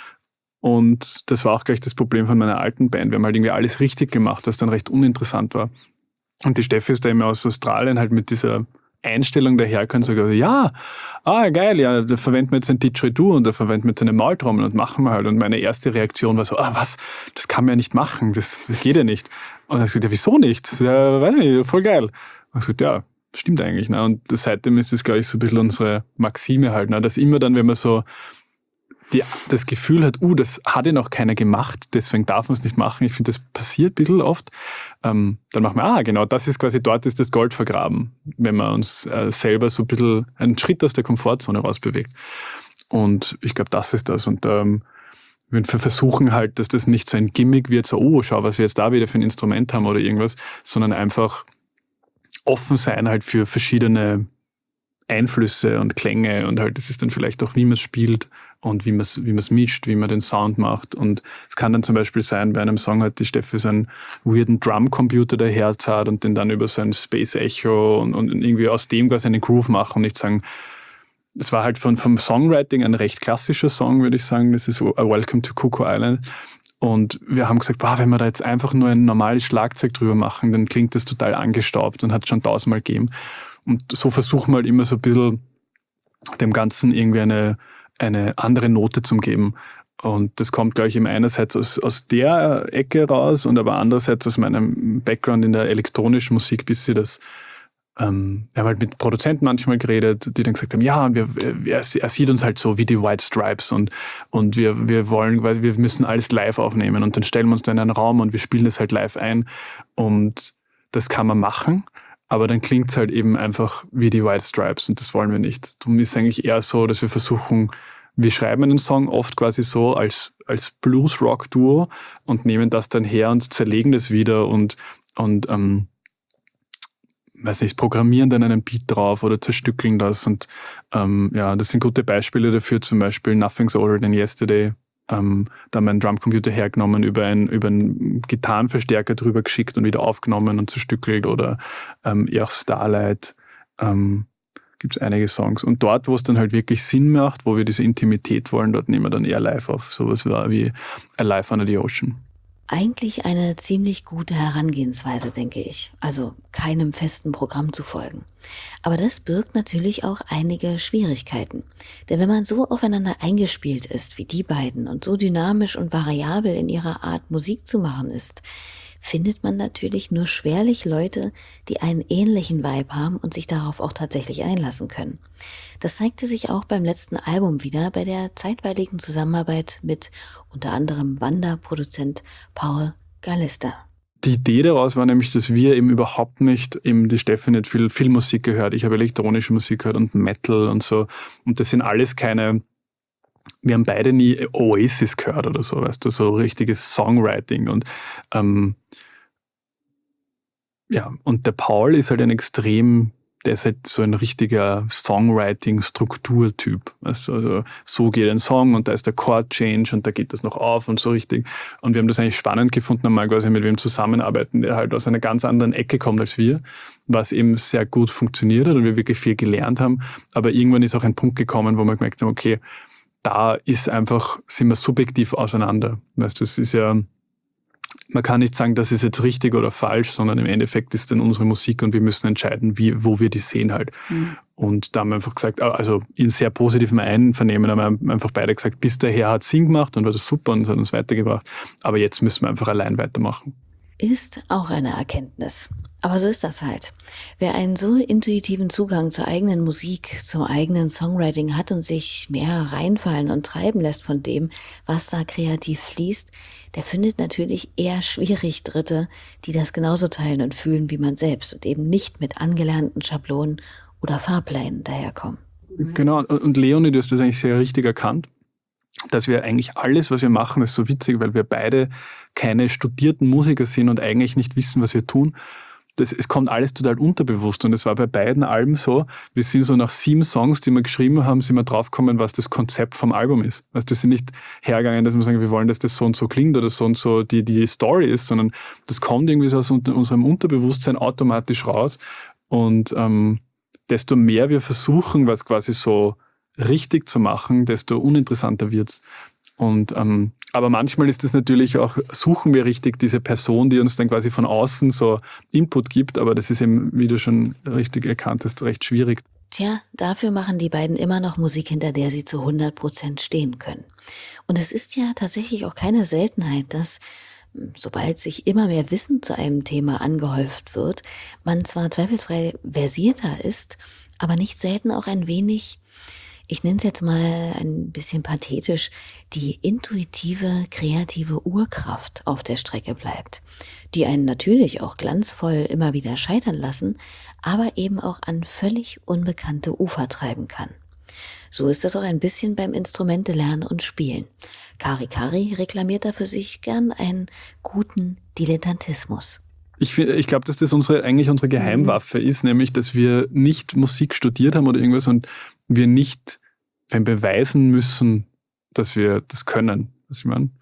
Und das war auch gleich das Problem von meiner alten Band. Wir haben halt irgendwie alles richtig gemacht, was dann recht uninteressant war. Und die Steffi ist da immer aus Australien halt mit dieser Einstellung daherkommen und sagt, ja, ah geil, ja, da verwenden wir jetzt ein Didgeridoo und da verwenden wir jetzt eine Maultrommel und machen wir halt. Und meine erste Reaktion war so, ah was, das kann man ja nicht machen, das geht ja nicht. Und dann sagt ja, wieso nicht? Ja, weiß nicht, voll geil. Und ich gesagt, ja, stimmt eigentlich. Ne? Und seitdem ist das, glaube ich, so ein bisschen unsere Maxime halt, ne? Dass immer dann, wenn man so die, das Gefühl hat, uh, das hat ja noch keiner gemacht, deswegen darf man es nicht machen. Ich finde, das passiert ein bisschen oft. Ähm, dann machen wir, ah, genau, das ist quasi, dort ist das Gold vergraben, wenn man uns äh, selber so ein bisschen einen Schritt aus der Komfortzone rausbewegt. Und ich glaube, das ist das. Und ähm, wir versuchen halt, dass das nicht so ein Gimmick wird, so, oh, schau, was wir jetzt da wieder für ein Instrument haben oder irgendwas, sondern einfach offen sein halt für verschiedene Einflüsse und Klänge und halt, das ist dann vielleicht auch, wie man es spielt und wie man es wie man's mischt, wie man den Sound macht. Und es kann dann zum Beispiel sein, bei einem Song hat die Steffi so einen weirden Drumcomputer daherzahlt und den dann über so ein Space Echo und, und irgendwie aus dem quasi einen Groove machen und nicht sagen, es war halt von, vom Songwriting ein recht klassischer Song, würde ich sagen. Das ist A Welcome to Cuckoo Island. Und wir haben gesagt, boah, wenn wir da jetzt einfach nur ein normales Schlagzeug drüber machen, dann klingt das total angestaubt und hat schon tausendmal gegeben. Und so versuchen wir halt immer so ein bisschen dem Ganzen irgendwie eine, eine andere Note zu geben. Und das kommt, glaube ich, eben einerseits aus, aus der Ecke raus und aber andererseits aus meinem Background in der elektronischen Musik, bis sie das Ähm, wir haben halt mit Produzenten manchmal geredet, die dann gesagt haben, ja, wir, wir, er sieht uns halt so wie die White Stripes und, und wir, wir wollen, weil wir müssen alles live aufnehmen und dann stellen wir uns da in einen Raum und wir spielen das halt live ein und das kann man machen, aber dann klingt es halt eben einfach wie die White Stripes und das wollen wir nicht. Darum ist es eigentlich eher so, dass wir versuchen, wir schreiben einen Song oft quasi so als, als Blues-Rock-Duo und nehmen das dann her und zerlegen das wieder und, und ähm, weiß nicht, programmieren dann einen Beat drauf oder zerstückeln das. Und ähm, ja, das sind gute Beispiele dafür, zum Beispiel Nothing's Older Than Yesterday. Ähm, da haben wir einen Drumcomputer hergenommen, über, ein, über einen Gitarrenverstärker drüber geschickt und wieder aufgenommen und zerstückelt. Oder ähm, eher auch Starlight. Ähm, gibt es einige Songs. Und dort, wo es dann halt wirklich Sinn macht, wo wir diese Intimität wollen, dort nehmen wir dann eher live auf. Sowas wie Alive Under the Ocean. Eigentlich eine ziemlich gute Herangehensweise, denke ich. Also keinem festen Programm zu folgen. Aber das birgt natürlich auch einige Schwierigkeiten. Denn wenn man so aufeinander eingespielt ist wie die beiden und so dynamisch und variabel in ihrer Art Musik zu machen ist, findet man natürlich nur schwerlich Leute, die einen ähnlichen Vibe haben und sich darauf auch tatsächlich einlassen können. Das zeigte sich auch beim letzten Album wieder bei der zeitweiligen Zusammenarbeit mit unter anderem Wanda-Produzent Paul Gallister. Die Idee daraus war nämlich, dass wir eben überhaupt nicht, eben die Steffi nicht viel, viel Musik gehört. Ich habe elektronische Musik gehört und Metal und so. Und das sind alles keine, wir haben beide nie Oasis gehört oder so, weißt du, so richtiges Songwriting. Und ähm, ja, und der Paul ist halt ein extrem, der ist halt so ein richtiger Songwriting-Strukturtyp. Weißt du? Also so geht ein Song und da ist der Chord-Change und da geht das noch auf und so richtig. Und wir haben das eigentlich spannend gefunden, einmal quasi mit wem zusammenarbeiten, der halt aus einer ganz anderen Ecke kommt als wir, was eben sehr gut funktioniert hat und wir wirklich viel gelernt haben. Aber irgendwann ist auch ein Punkt gekommen, wo wir gemerkt haben, okay, da ist einfach, sind wir subjektiv auseinander. Weißt du, es ist ja, man kann nicht sagen, das ist jetzt richtig oder falsch, sondern im Endeffekt ist dann unsere Musik und wir müssen entscheiden, wie, wo wir die sehen halt. Mhm. Und da haben wir einfach gesagt, also in sehr positivem Einvernehmen haben wir einfach beide gesagt, bis daher hat es Sinn gemacht und war das super und hat uns weitergebracht. Aber jetzt müssen wir einfach allein weitermachen. Ist auch eine Erkenntnis. Aber so ist das halt. Wer einen so intuitiven Zugang zur eigenen Musik, zum eigenen Songwriting hat und sich mehr reinfallen und treiben lässt von dem, was da kreativ fließt, der findet natürlich eher schwierig Dritte, die das genauso teilen und fühlen wie man selbst und eben nicht mit angelernten Schablonen oder Fahrplänen daherkommen. Genau, und Leonie, du hast das eigentlich sehr richtig erkannt, dass wir eigentlich alles, was wir machen, ist so witzig, weil wir beide keine studierten Musiker sind und eigentlich nicht wissen, was wir tun. Das, es kommt alles total unterbewusst und es war bei beiden Alben so, wir sind so nach sieben Songs, die wir geschrieben haben, sind wir draufgekommen, was das Konzept vom Album ist. Also das sind nicht hergegangen, dass wir sagen, wir wollen, dass das so und so klingt oder so und so die, die Story ist, sondern das kommt irgendwie so aus unserem Unterbewusstsein automatisch raus und ähm, desto mehr wir versuchen, was quasi so richtig zu machen, desto uninteressanter wird's. Und ähm, aber manchmal ist es natürlich auch, suchen wir richtig diese Person, die uns dann quasi von außen so Input gibt, aber das ist eben, wie du schon richtig erkannt hast, recht schwierig. Tja, dafür machen die beiden immer noch Musik, hinter der sie zu hundert Prozent stehen können. Und es ist ja tatsächlich auch keine Seltenheit, dass, sobald sich immer mehr Wissen zu einem Thema angehäuft wird, man zwar zweifelsfrei versierter ist, aber nicht selten auch ein wenig, ich nenne es jetzt mal ein bisschen pathetisch, die intuitive, kreative Urkraft auf der Strecke bleibt, die einen natürlich auch glanzvoll immer wieder scheitern lassen, aber eben auch an völlig unbekannte Ufer treiben kann. So ist das auch ein bisschen beim Instrumente-Lernen und Spielen. Kari Kari reklamiert da für sich gern einen guten Dilettantismus. Ich, ich glaube, dass das unsere, eigentlich unsere Geheimwaffe ist, nämlich, dass wir nicht Musik studiert haben oder irgendwas und wir nicht beweisen müssen, dass wir das können. Was ich meine.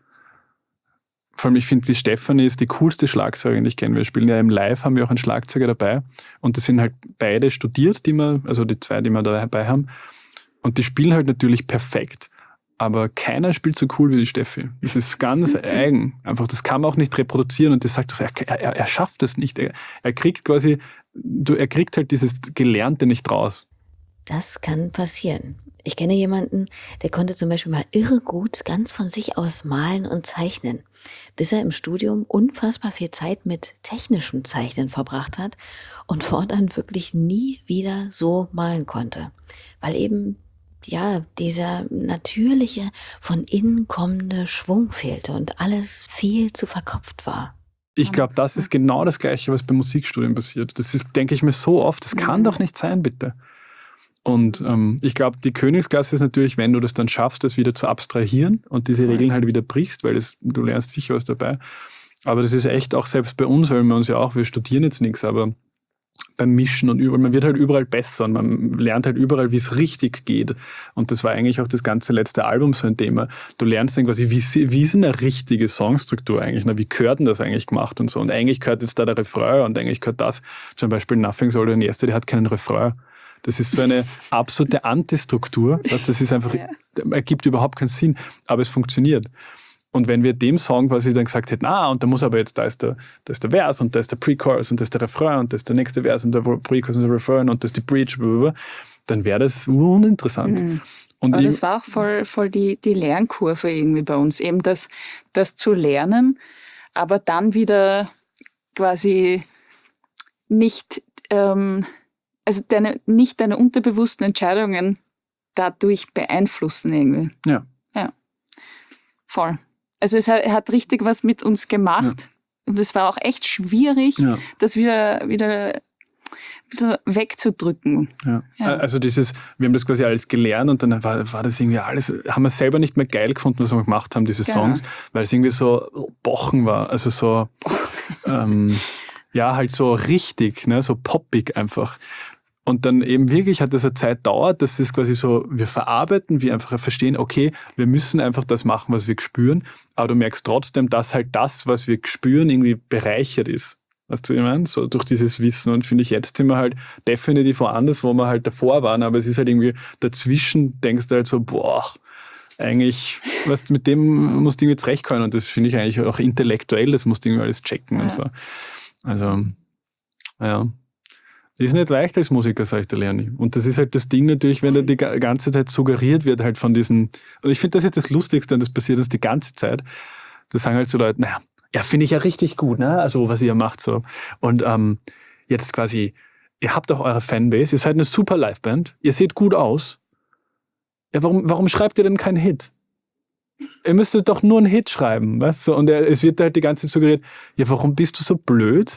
Vor allem, ich finde, die Stefanie ist die coolste Schlagzeugerin, die ich kenne. Wir spielen ja im Live, haben wir auch einen Schlagzeuger dabei. Und das sind halt beide studiert, die wir, also die zwei, die wir dabei haben. Und die spielen halt natürlich perfekt. Aber keiner spielt so cool wie die Steffi. Das ist ganz eigen. Einfach, das kann man auch nicht reproduzieren. Und das sagt, er, er, er schafft das nicht. Er, er kriegt quasi, er kriegt halt dieses Gelernte nicht raus. Das kann passieren. Ich kenne jemanden, der konnte zum Beispiel mal irre gut ganz von sich aus malen und zeichnen, bis er im Studium unfassbar viel Zeit mit technischem Zeichnen verbracht hat und fortan wirklich nie wieder so malen konnte, weil eben ja dieser natürliche, von innen kommende Schwung fehlte und alles viel zu verkopft war. Ich glaube, das ist genau das Gleiche, was beim Musikstudium passiert. Das ist, denke ich mir so oft, das kann mhm. doch nicht sein, bitte. Und ähm, ich glaube, die Königsklasse ist natürlich, wenn du das dann schaffst, das wieder zu abstrahieren und diese Regeln halt wieder brichst, weil das, du lernst sicher was dabei. Aber das ist echt auch selbst bei uns, weil wir uns ja auch, wir studieren jetzt nichts, aber beim Mischen und überall, man wird halt überall besser und man lernt halt überall, wie es richtig geht. Und das war eigentlich auch das ganze letzte Album so ein Thema. Du lernst dann quasi, wie, wie ist eine richtige Songstruktur eigentlich? Na, wie gehört denn das eigentlich gemacht und so? Und eigentlich gehört jetzt da der Refrain und eigentlich gehört das. Zum Beispiel Nothing's Older Than Yesterday hat keinen Refrain. Das ist so eine absolute Antistruktur. Das ist einfach, ja. ergibt überhaupt keinen Sinn, aber es funktioniert. Und wenn wir dem Song quasi dann gesagt hätten, ah, und da muss aber jetzt, da ist der, da ist der Vers und da ist der Pre-Chorus und da ist der Refrain und da ist der nächste Vers und der Pre-Chorus und der Refrain und da ist die Bridge, blablabla, dann wäre das uninteressant. Mhm. Und aber das war auch voll, voll die, die Lernkurve irgendwie bei uns, eben das, das zu lernen, aber dann wieder quasi nicht... Ähm, Also deine, nicht deine unterbewussten Entscheidungen dadurch beeinflussen irgendwie. Ja. Ja. Voll. Also es hat, er hat richtig was mit uns gemacht. Ja. Und es war auch echt schwierig, ja. das wieder, wieder ein bisschen wegzudrücken. Ja. Ja. Also dieses, wir haben das quasi alles gelernt und dann war, war das irgendwie alles, haben wir selber nicht mehr geil gefunden, was wir gemacht haben, diese Songs, genau. weil es irgendwie so bochen war. Also so, ähm, ja, halt so richtig, ne, so poppig einfach. Und dann eben wirklich hat das eine Zeit dauert, dass es quasi so, wir verarbeiten, wir einfach verstehen, okay, wir müssen einfach das machen, was wir spüren, aber du merkst trotzdem, dass halt das, was wir spüren, irgendwie bereichert ist. Weißt du, was ich meine? So durch dieses Wissen. Und finde ich, jetzt sind wir halt definitiv woanders, wo wir halt davor waren, aber es ist halt irgendwie dazwischen, denkst du halt so, boah, eigentlich, was mit dem musst du irgendwie zurechtkommen. Und das finde ich eigentlich auch intellektuell, das musst du irgendwie alles checken ja. und so. Also, ja. Ist nicht leicht als Musiker, sage ich der Leonie. Und das ist halt das Ding natürlich, wenn da die ganze Zeit suggeriert wird halt von diesen, und ich finde, das ist das Lustigste, und das passiert uns die ganze Zeit, da sagen halt so Leute, naja, ja, finde ich ja richtig gut, ne? Also was ihr macht so. Und ähm, jetzt quasi, ihr habt auch eure Fanbase, ihr seid eine super Liveband, ihr seht gut aus. Ja, warum, warum schreibt ihr denn keinen Hit? Ihr müsstet doch nur einen Hit schreiben, weißt du? Und er, es wird halt die ganze Zeit suggeriert, ja, warum bist du so blöd?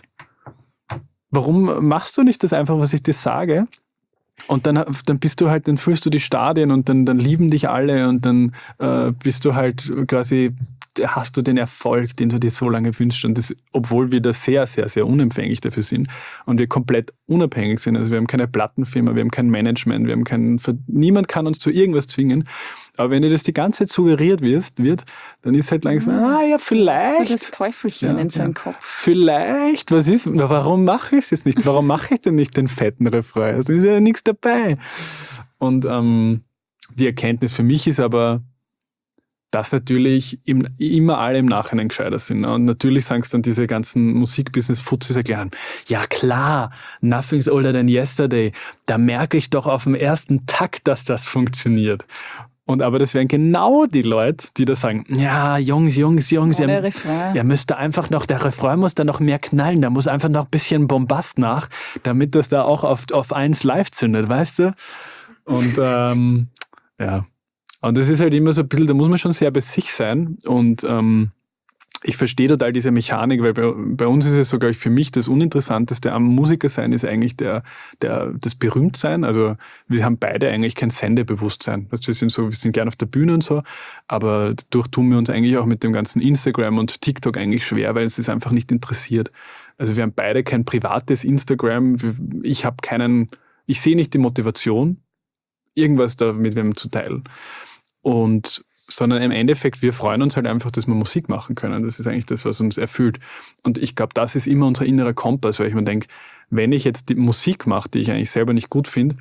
Warum machst du nicht das einfach, was ich dir sage? Und dann, dann bist du halt, dann füllst du die Stadien und dann, dann lieben dich alle und dann äh, bist du halt quasi, hast du den Erfolg, den du dir so lange wünschst. Und das, obwohl wir da sehr, sehr, sehr unempfänglich dafür sind und wir komplett unabhängig sind. Also wir haben keine Plattenfirma, wir haben kein Management, wir haben keinen, niemand kann uns zu irgendwas zwingen. Aber wenn dir das die ganze Zeit suggeriert wirst, wird, dann ist halt langsam, ah ja, vielleicht. Das Teufelchen ja, in seinem ja. Kopf. Vielleicht, was ist, warum mache ich es jetzt nicht? Warum mache ich denn nicht den fetten Refrain? Also ist ja nichts dabei. Und ähm, die Erkenntnis für mich ist aber, dass natürlich im, immer alle im Nachhinein gescheiter sind. Und natürlich sagen es dann diese ganzen Musikbusiness-Fuzzis erklären, ja klar, Nothing's Older Than Yesterday, da merke ich doch auf dem ersten Takt, dass das funktioniert. Und aber das wären genau die Leute, die da sagen, ja, Jungs, Jungs, Jungs, ja, ihr, ihr müsst da einfach noch, der Refrain muss da noch mehr knallen, da muss einfach noch ein bisschen Bombast nach, damit das da auch auf, auf eins live zündet, weißt du? Und ähm, ja, und das ist halt immer so ein bisschen, da muss man schon sehr bei sich sein und ähm, ich verstehe total diese Mechanik, weil bei, bei uns ist es sogar für mich das Uninteressanteste am Musiker sein ist eigentlich der, der, das Berühmtsein. Also wir haben beide eigentlich kein Sendebewusstsein. Weißt, wir sind so, wir sind gern auf der Bühne und so, aber dadurch tun wir uns eigentlich auch mit dem ganzen Instagram und TikTok eigentlich schwer, weil es ist einfach nicht interessiert. Also wir haben beide kein privates Instagram. Ich habe keinen, ich sehe nicht die Motivation, irgendwas da mit wem zu teilen. Und sondern im Endeffekt, wir freuen uns halt einfach, dass wir Musik machen können. Das ist eigentlich das, was uns erfüllt. Und ich glaube, das ist immer unser innerer Kompass, weil ich mir denke, wenn ich jetzt die Musik mache, die ich eigentlich selber nicht gut finde,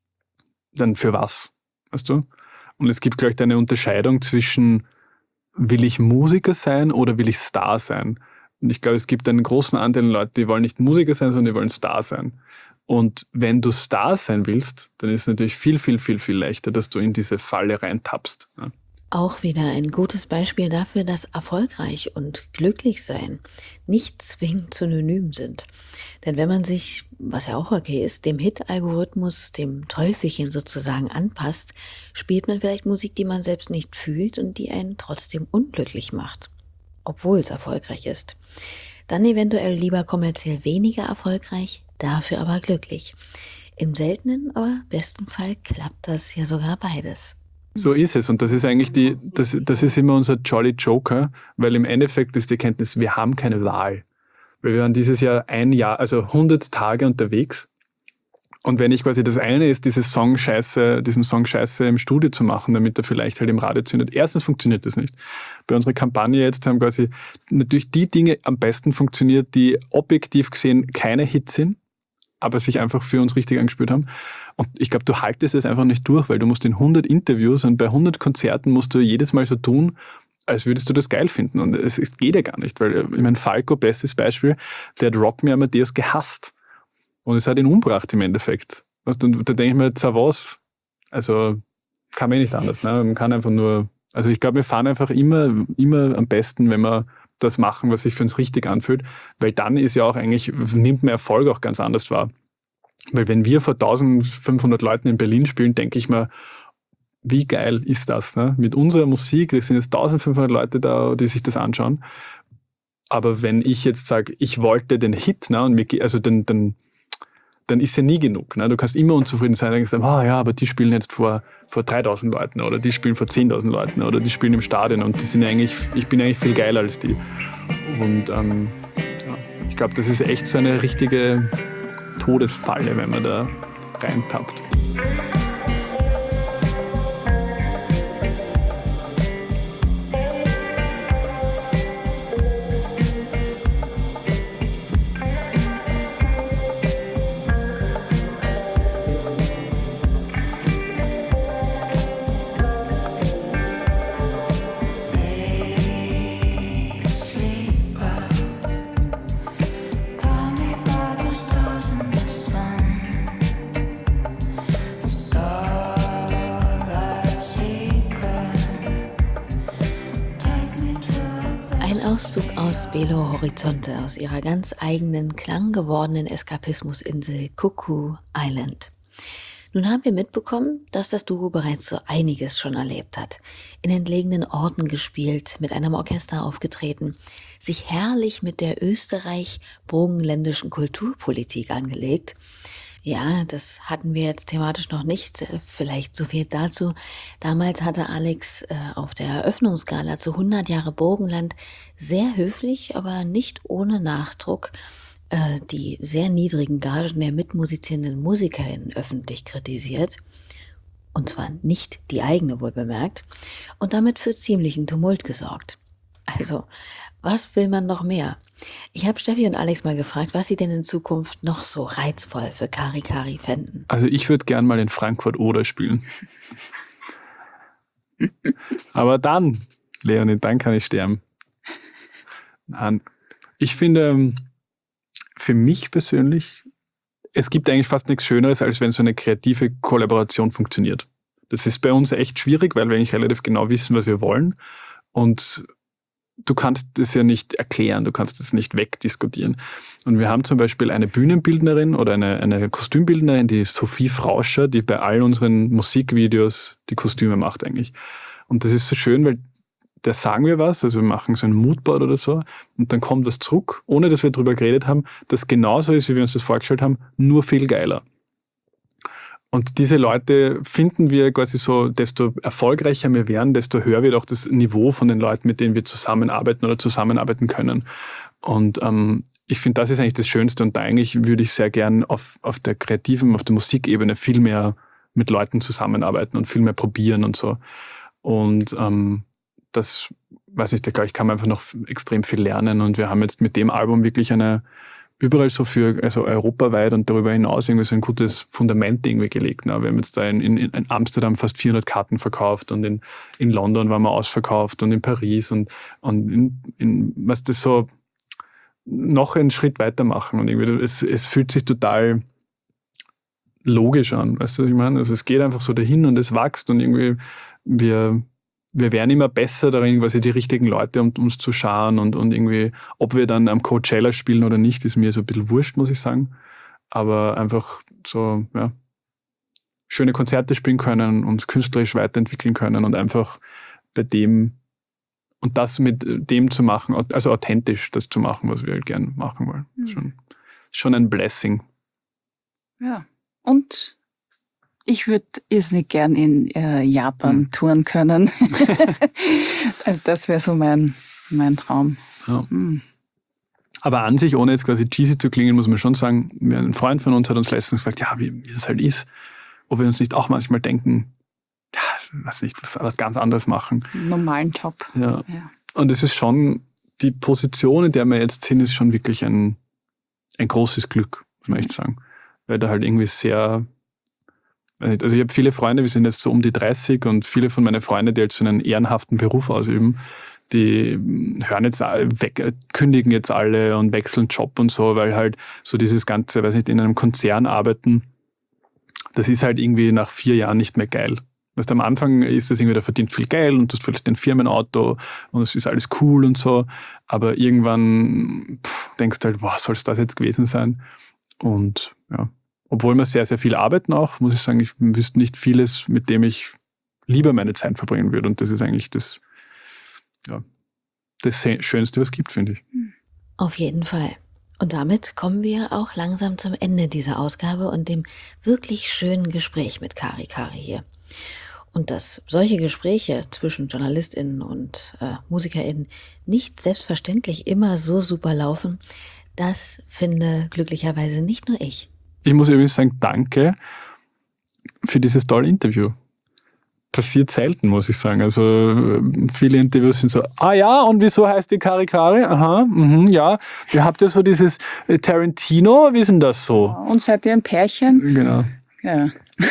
dann für was? Weißt du? Und es gibt, glaube ich, eine Unterscheidung zwischen, will ich Musiker sein oder will ich Star sein? Und ich glaube, es gibt einen großen Anteil an Leuten, die wollen nicht Musiker sein, sondern die wollen Star sein. Und wenn du Star sein willst, dann ist es natürlich viel, viel, viel, viel leichter, dass du in diese Falle reintappst. Ja. Auch wieder ein gutes Beispiel dafür, dass erfolgreich und glücklich sein nicht zwingend synonym sind. Denn wenn man sich, was ja auch okay ist, dem Hit-Algorithmus, dem Teufelchen sozusagen anpasst, spielt man vielleicht Musik, die man selbst nicht fühlt und die einen trotzdem unglücklich macht, obwohl es erfolgreich ist. Dann eventuell lieber kommerziell weniger erfolgreich, dafür aber glücklich. Im seltenen, aber besten Fall klappt das ja sogar beides. So ist es. Und das ist eigentlich die, das, das ist immer unser Jolly Joker, weil im Endeffekt ist die Erkenntnis, wir haben keine Wahl. Weil wir waren dieses Jahr ein Jahr, also hundert Tage unterwegs. Und wenn ich quasi das eine ist, diese Song Scheiße, diesen Song Scheiße im Studio zu machen, damit er vielleicht halt im Radio zündet. Erstens funktioniert das nicht. Bei unserer Kampagne jetzt haben quasi natürlich die Dinge am besten funktioniert, die objektiv gesehen keine Hits sind, aber sich einfach für uns richtig angespürt haben. Und ich glaube, du haltest es einfach nicht durch, weil du musst in hundert Interviews und bei hundert Konzerten musst du jedes Mal so tun, als würdest du das geil finden. Und es, es geht ja gar nicht, weil ich meine, Falco, bestes Beispiel, der hat Rock Me Amadeus gehasst. Und es hat ihn umgebracht im Endeffekt. Weißt, und da denke ich mir, jetzt was? Also kann man eh nicht anders. Ne? Man kann einfach nur, also ich glaube, wir fahren einfach immer, immer am besten, wenn wir das machen, was sich für uns richtig anfühlt, weil dann ist ja auch eigentlich, nimmt man Erfolg auch ganz anders wahr. Weil wenn wir vor eintausendfünfhundert Leuten in Berlin spielen, denke ich mir, wie geil ist das? Ne? Mit unserer Musik, es sind jetzt eintausendfünfhundert Leute da, die sich das anschauen. Aber wenn ich jetzt sage, ich wollte den Hit, ne, und mir, also den, den, dann ist ja nie genug. Ne? Du kannst immer unzufrieden sein und sagen, ah ja, aber die spielen jetzt vor, vor dreitausend Leuten oder die spielen vor zehntausend Leuten oder die spielen im Stadion und die sind eigentlich, ich bin eigentlich viel geiler als die. Und ähm, ja, ich glaube, das ist echt so eine richtige Todesfalle, wenn man da reintappt. Auszug aus Belo Horizonte, aus ihrer ganz eigenen, klanggewordenen Eskapismusinsel Cuckoo Island. Nun haben wir mitbekommen, dass das Duo bereits so einiges schon erlebt hat. In entlegenen Orten gespielt, mit einem Orchester aufgetreten, sich herrlich mit der österreich-burgenländischen Kulturpolitik angelegt. Ja, das hatten wir jetzt thematisch noch nicht. Vielleicht so viel dazu. Damals hatte Alex äh, auf der Eröffnungsgala zu hundert Jahre Burgenland sehr höflich, aber nicht ohne Nachdruck äh, die sehr niedrigen Gagen der mitmusizierenden MusikerInnen öffentlich kritisiert. Und zwar nicht die eigene, wohlbemerkt. Und damit für ziemlichen Tumult gesorgt. Also, was will man noch mehr? Ich habe Steffi und Alex mal gefragt, was sie denn in Zukunft noch so reizvoll für Kari Kari fänden. Also ich würde gern mal in Frankfurt Oder spielen. Aber dann, Leonie, dann kann ich sterben. Nein. Ich finde, für mich persönlich, es gibt eigentlich fast nichts Schöneres, als wenn so eine kreative Kollaboration funktioniert. Das ist bei uns echt schwierig, weil wir eigentlich relativ genau wissen, was wir wollen. Und du kannst das ja nicht erklären, du kannst das nicht wegdiskutieren. Und wir haben zum Beispiel eine Bühnenbildnerin oder eine, eine Kostümbildnerin, die Sophie Frauscher, die bei all unseren Musikvideos die Kostüme macht eigentlich. Und das ist so schön, weil da sagen wir was, also wir machen so ein Moodboard oder so und dann kommt was zurück, ohne dass wir darüber geredet haben, das genauso ist, wie wir uns das vorgestellt haben, nur viel geiler. Und diese Leute finden wir quasi so, desto erfolgreicher wir werden, desto höher wird auch das Niveau von den Leuten, mit denen wir zusammenarbeiten oder zusammenarbeiten können. Und ähm, ich finde, das ist eigentlich das Schönste. Und da eigentlich würde ich sehr gern auf, auf der kreativen, auf der Musikebene viel mehr mit Leuten zusammenarbeiten und viel mehr probieren und so. Und ähm, das, weiß nicht, da glaube ich, kann man einfach noch extrem viel lernen. Und wir haben jetzt mit dem Album wirklich eine, überall so für, also europaweit und darüber hinaus irgendwie so ein gutes Fundament irgendwie gelegt. Ne? Wir haben jetzt da in, in, in Amsterdam fast vierhundert Karten verkauft und in, in London waren wir ausverkauft und in Paris und, und in, in, was das so noch einen Schritt weitermachen. Und irgendwie, es, es fühlt sich total logisch an, weißt du, was ich meine? Also es geht einfach so dahin und es wächst und irgendwie wir, wir werden immer besser darin, quasi die richtigen Leute um uns zu scharen und, und irgendwie, ob wir dann am Coachella spielen oder nicht, ist mir so ein bisschen wurscht, muss ich sagen. Aber einfach so, ja, schöne Konzerte spielen können, uns künstlerisch weiterentwickeln können und einfach bei dem und das mit dem zu machen, also authentisch das zu machen, was wir halt gerne machen wollen. Mhm. Schon, schon ein Blessing. Ja. Und ich würde irrsinnig gern in äh, Japan mhm. touren können. Also das wäre so mein, mein Traum. Ja. Mhm. Aber an sich, ohne jetzt quasi cheesy zu klingen, muss man schon sagen, ein Freund von uns hat uns letztens gefragt, ja, wie, wie das halt ist, ob wir uns nicht auch manchmal denken, ja, weiß nicht, was, was ganz anderes machen. Einen normalen Job. Ja. ja. Und es ist schon, die Position, in der wir jetzt sind, ist schon wirklich ein, ein großes Glück, muss man echt sagen. Weil da halt irgendwie sehr, also ich habe viele Freunde, wir sind jetzt so um die dreißig und viele von meinen Freunden, die halt so einen ehrenhaften Beruf ausüben, die hören jetzt weg, kündigen jetzt alle und wechseln Job und so, weil halt so dieses ganze, weiß nicht, in einem Konzern arbeiten, das ist halt irgendwie nach vier Jahren nicht mehr geil. Weißt, am Anfang ist das irgendwie, da verdient viel Geld und du hast vielleicht ein Firmenauto und es ist alles cool und so, aber irgendwann pff, denkst du halt, boah, soll es das jetzt gewesen sein? Und ja, obwohl wir sehr, sehr viel arbeiten auch, muss ich sagen, ich wüsste nicht vieles, mit dem ich lieber meine Zeit verbringen würde. Und das ist eigentlich das, ja, das Schönste, was es gibt, finde ich. Auf jeden Fall. Und damit kommen wir auch langsam zum Ende dieser Ausgabe und dem wirklich schönen Gespräch mit Kari Kari hier. Und dass solche Gespräche zwischen JournalistInnen und äh, MusikerInnen nicht selbstverständlich immer so super laufen, das finde glücklicherweise nicht nur ich. Ich muss übrigens sagen, danke für dieses tolle Interview. Passiert selten, muss ich sagen. Also viele Interviews sind so, ah ja, und wieso heißt die Kari Kari? Aha, mh, ja. Ihr habt ja so dieses Tarantino, wie ist denn das so? Und seid ihr ein Pärchen? Genau. Ja.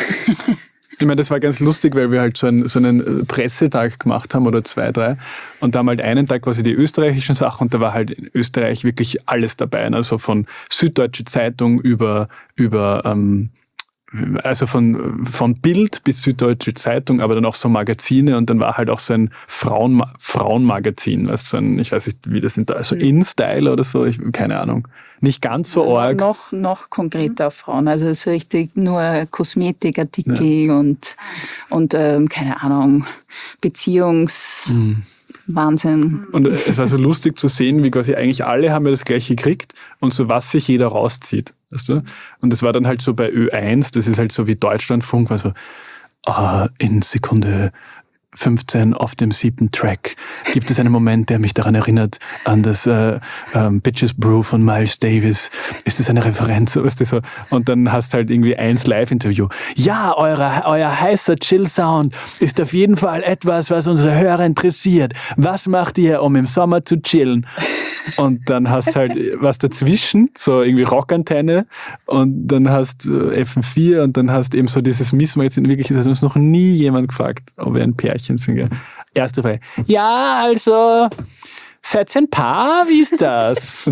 Ich meine, das war ganz lustig, weil wir halt so einen, so einen Pressetag gemacht haben oder zwei, drei. Und da haben halt einen Tag quasi die österreichischen Sachen und da war halt in Österreich wirklich alles dabei. Also von Süddeutsche Zeitung über, über ähm, also von, von Bild bis Süddeutsche Zeitung, aber dann auch so Magazine und dann war halt auch so ein Frauen, Frauenmagazin, weißt, so ein, ich weiß nicht, wie das sind, also InStyle oder so, ich, keine Ahnung. Nicht ganz so arg. Noch, noch konkreter auf Frauen, also so richtig nur Kosmetikartikel ja. und, und ähm, keine Ahnung, Beziehungs... Mhm. Wahnsinn. Und es war so lustig zu sehen, wie quasi eigentlich alle haben ja das Gleiche gekriegt und so was sich jeder rauszieht. Weißt du? Und das war dann halt so bei Ö eins, das ist halt so wie Deutschlandfunk, war so ah, in Sekunde fünfzehn auf dem siebten Track gibt es einen Moment, der mich daran erinnert, an das äh, ähm, Bitches Brew von Miles Davis. Ist das eine Referenz? Weißt du, so? Und dann hast du halt irgendwie eins Live-Interview. Ja, eure, euer heißer Chill-Sound ist auf jeden Fall etwas, was unsere Hörer interessiert. Was macht ihr, um im Sommer zu chillen? Und dann hast halt was dazwischen, so irgendwie Rockantenne und dann hast du F M vier und dann hast eben so dieses Missmagazin. Wirklich, das hat uns noch nie jemand gefragt, ob wir ein Pärchen sind. Gell? Erste Frage. Ja, also, seid ihr ein Paar? Wie ist das?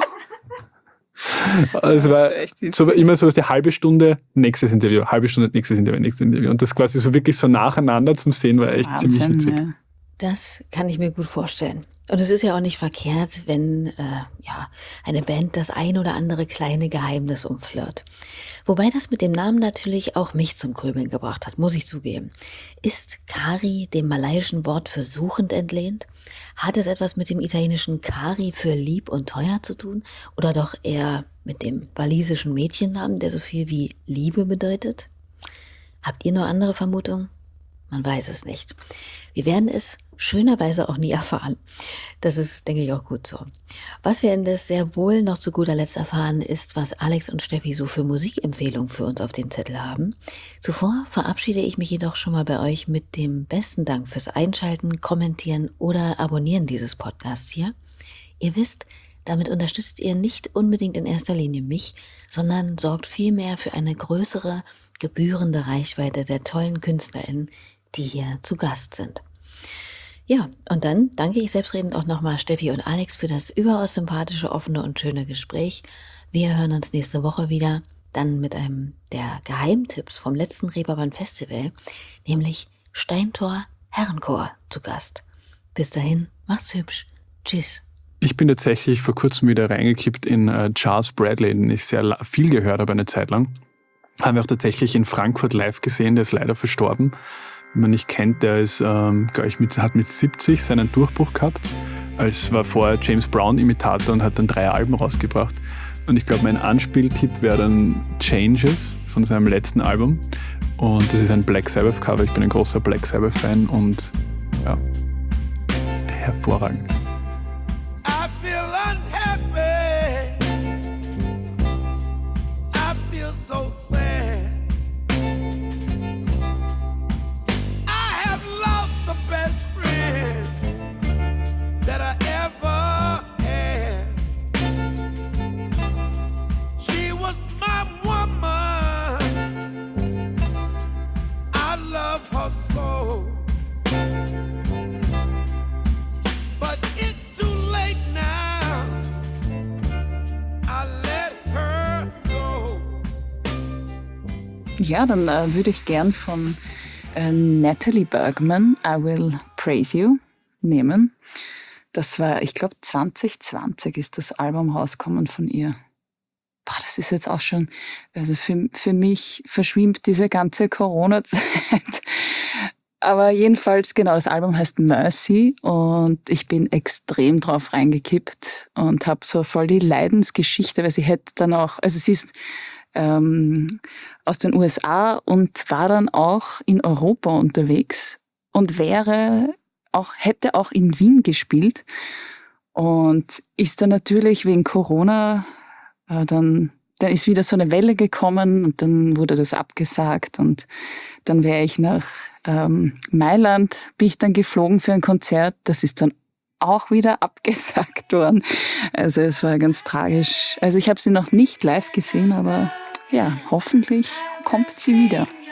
Es war so, immer so, dass die halbe Stunde, nächstes Interview, halbe Stunde, nächstes Interview, nächstes Interview. Und das quasi so wirklich so nacheinander zum Sehen war echt Wahnsinn, ziemlich witzig. Ja. Das kann ich mir gut vorstellen. Und es ist ja auch nicht verkehrt, wenn äh, ja eine Band das ein oder andere kleine Geheimnis umflirrt. Wobei das mit dem Namen natürlich auch mich zum Grübeln gebracht hat, muss ich zugeben. Ist Kari dem malaiischen Wort für suchend entlehnt? Hat es etwas mit dem italienischen Kari für lieb und teuer zu tun? Oder doch eher mit dem walisischen Mädchennamen, der so viel wie Liebe bedeutet? Habt ihr noch andere Vermutungen? Man weiß es nicht. Wir werden es schönerweise auch nie erfahren. Das ist, denke ich, auch gut so. Was wir indes sehr wohl noch zu guter Letzt erfahren, ist, was Alex und Steffi so für Musikempfehlungen für uns auf dem Zettel haben. Zuvor verabschiede ich mich jedoch schon mal bei euch mit dem besten Dank fürs Einschalten, Kommentieren oder Abonnieren dieses Podcasts hier. Ihr wisst, damit unterstützt ihr nicht unbedingt in erster Linie mich, sondern sorgt vielmehr für eine größere, gebührende Reichweite der tollen KünstlerInnen, die hier zu Gast sind. Ja, und dann danke ich selbstredend auch nochmal Steffi und Alex für das überaus sympathische, offene und schöne Gespräch. Wir hören uns nächste Woche wieder, dann mit einem der Geheimtipps vom letzten Reeperbahn Festival, nämlich Steintor Herrenchor zu Gast. Bis dahin, macht's hübsch. Tschüss. Ich bin tatsächlich vor kurzem wieder reingekippt in äh, Charles Bradley, den ich sehr la- viel gehört habe eine Zeit lang. Haben wir auch tatsächlich in Frankfurt live gesehen, der ist leider verstorben. Wenn man nicht kennt, der ist, ähm, glaube ich, mit, hat mit siebzig seinen Durchbruch gehabt. Als war vorher James Brown Imitator und hat dann drei Alben rausgebracht. Und ich glaube, mein Anspieltipp wäre dann Changes von seinem letzten Album. Und das ist ein Black Sabbath Cover. Ich bin ein großer Black Sabbath Fan und ja, hervorragend. I feel unhappy. I feel so sad. I have lost the best friend that I ever had. She was my woman. I love her so. But it's too late now. I let her go. Ja, dann äh, würde ich gern von äh, Natalie Bergman I Will Praise You nehmen. Das war, ich glaube, zwanzig zwanzig ist das Album rausgekommen von ihr. Boah, das ist jetzt auch schon, also für, für mich verschwimmt diese ganze Corona-Zeit. Aber jedenfalls, genau, das Album heißt Mercy und ich bin extrem drauf reingekippt und habe so voll die Leidensgeschichte, weil sie hätte dann auch, also sie ist ähm, aus den U S A und war dann auch in Europa unterwegs und wäre auch, hätte auch in Wien gespielt und ist dann natürlich wegen Corona äh, dann, dann ist wieder so eine Welle gekommen und dann wurde das abgesagt und dann wäre ich nach ähm, Mailand, bin ich dann geflogen für ein Konzert. Das ist dann auch wieder abgesagt worden. Also es war ganz tragisch. Also ich habe sie noch nicht live gesehen, aber ja, hoffentlich kommt sie wieder.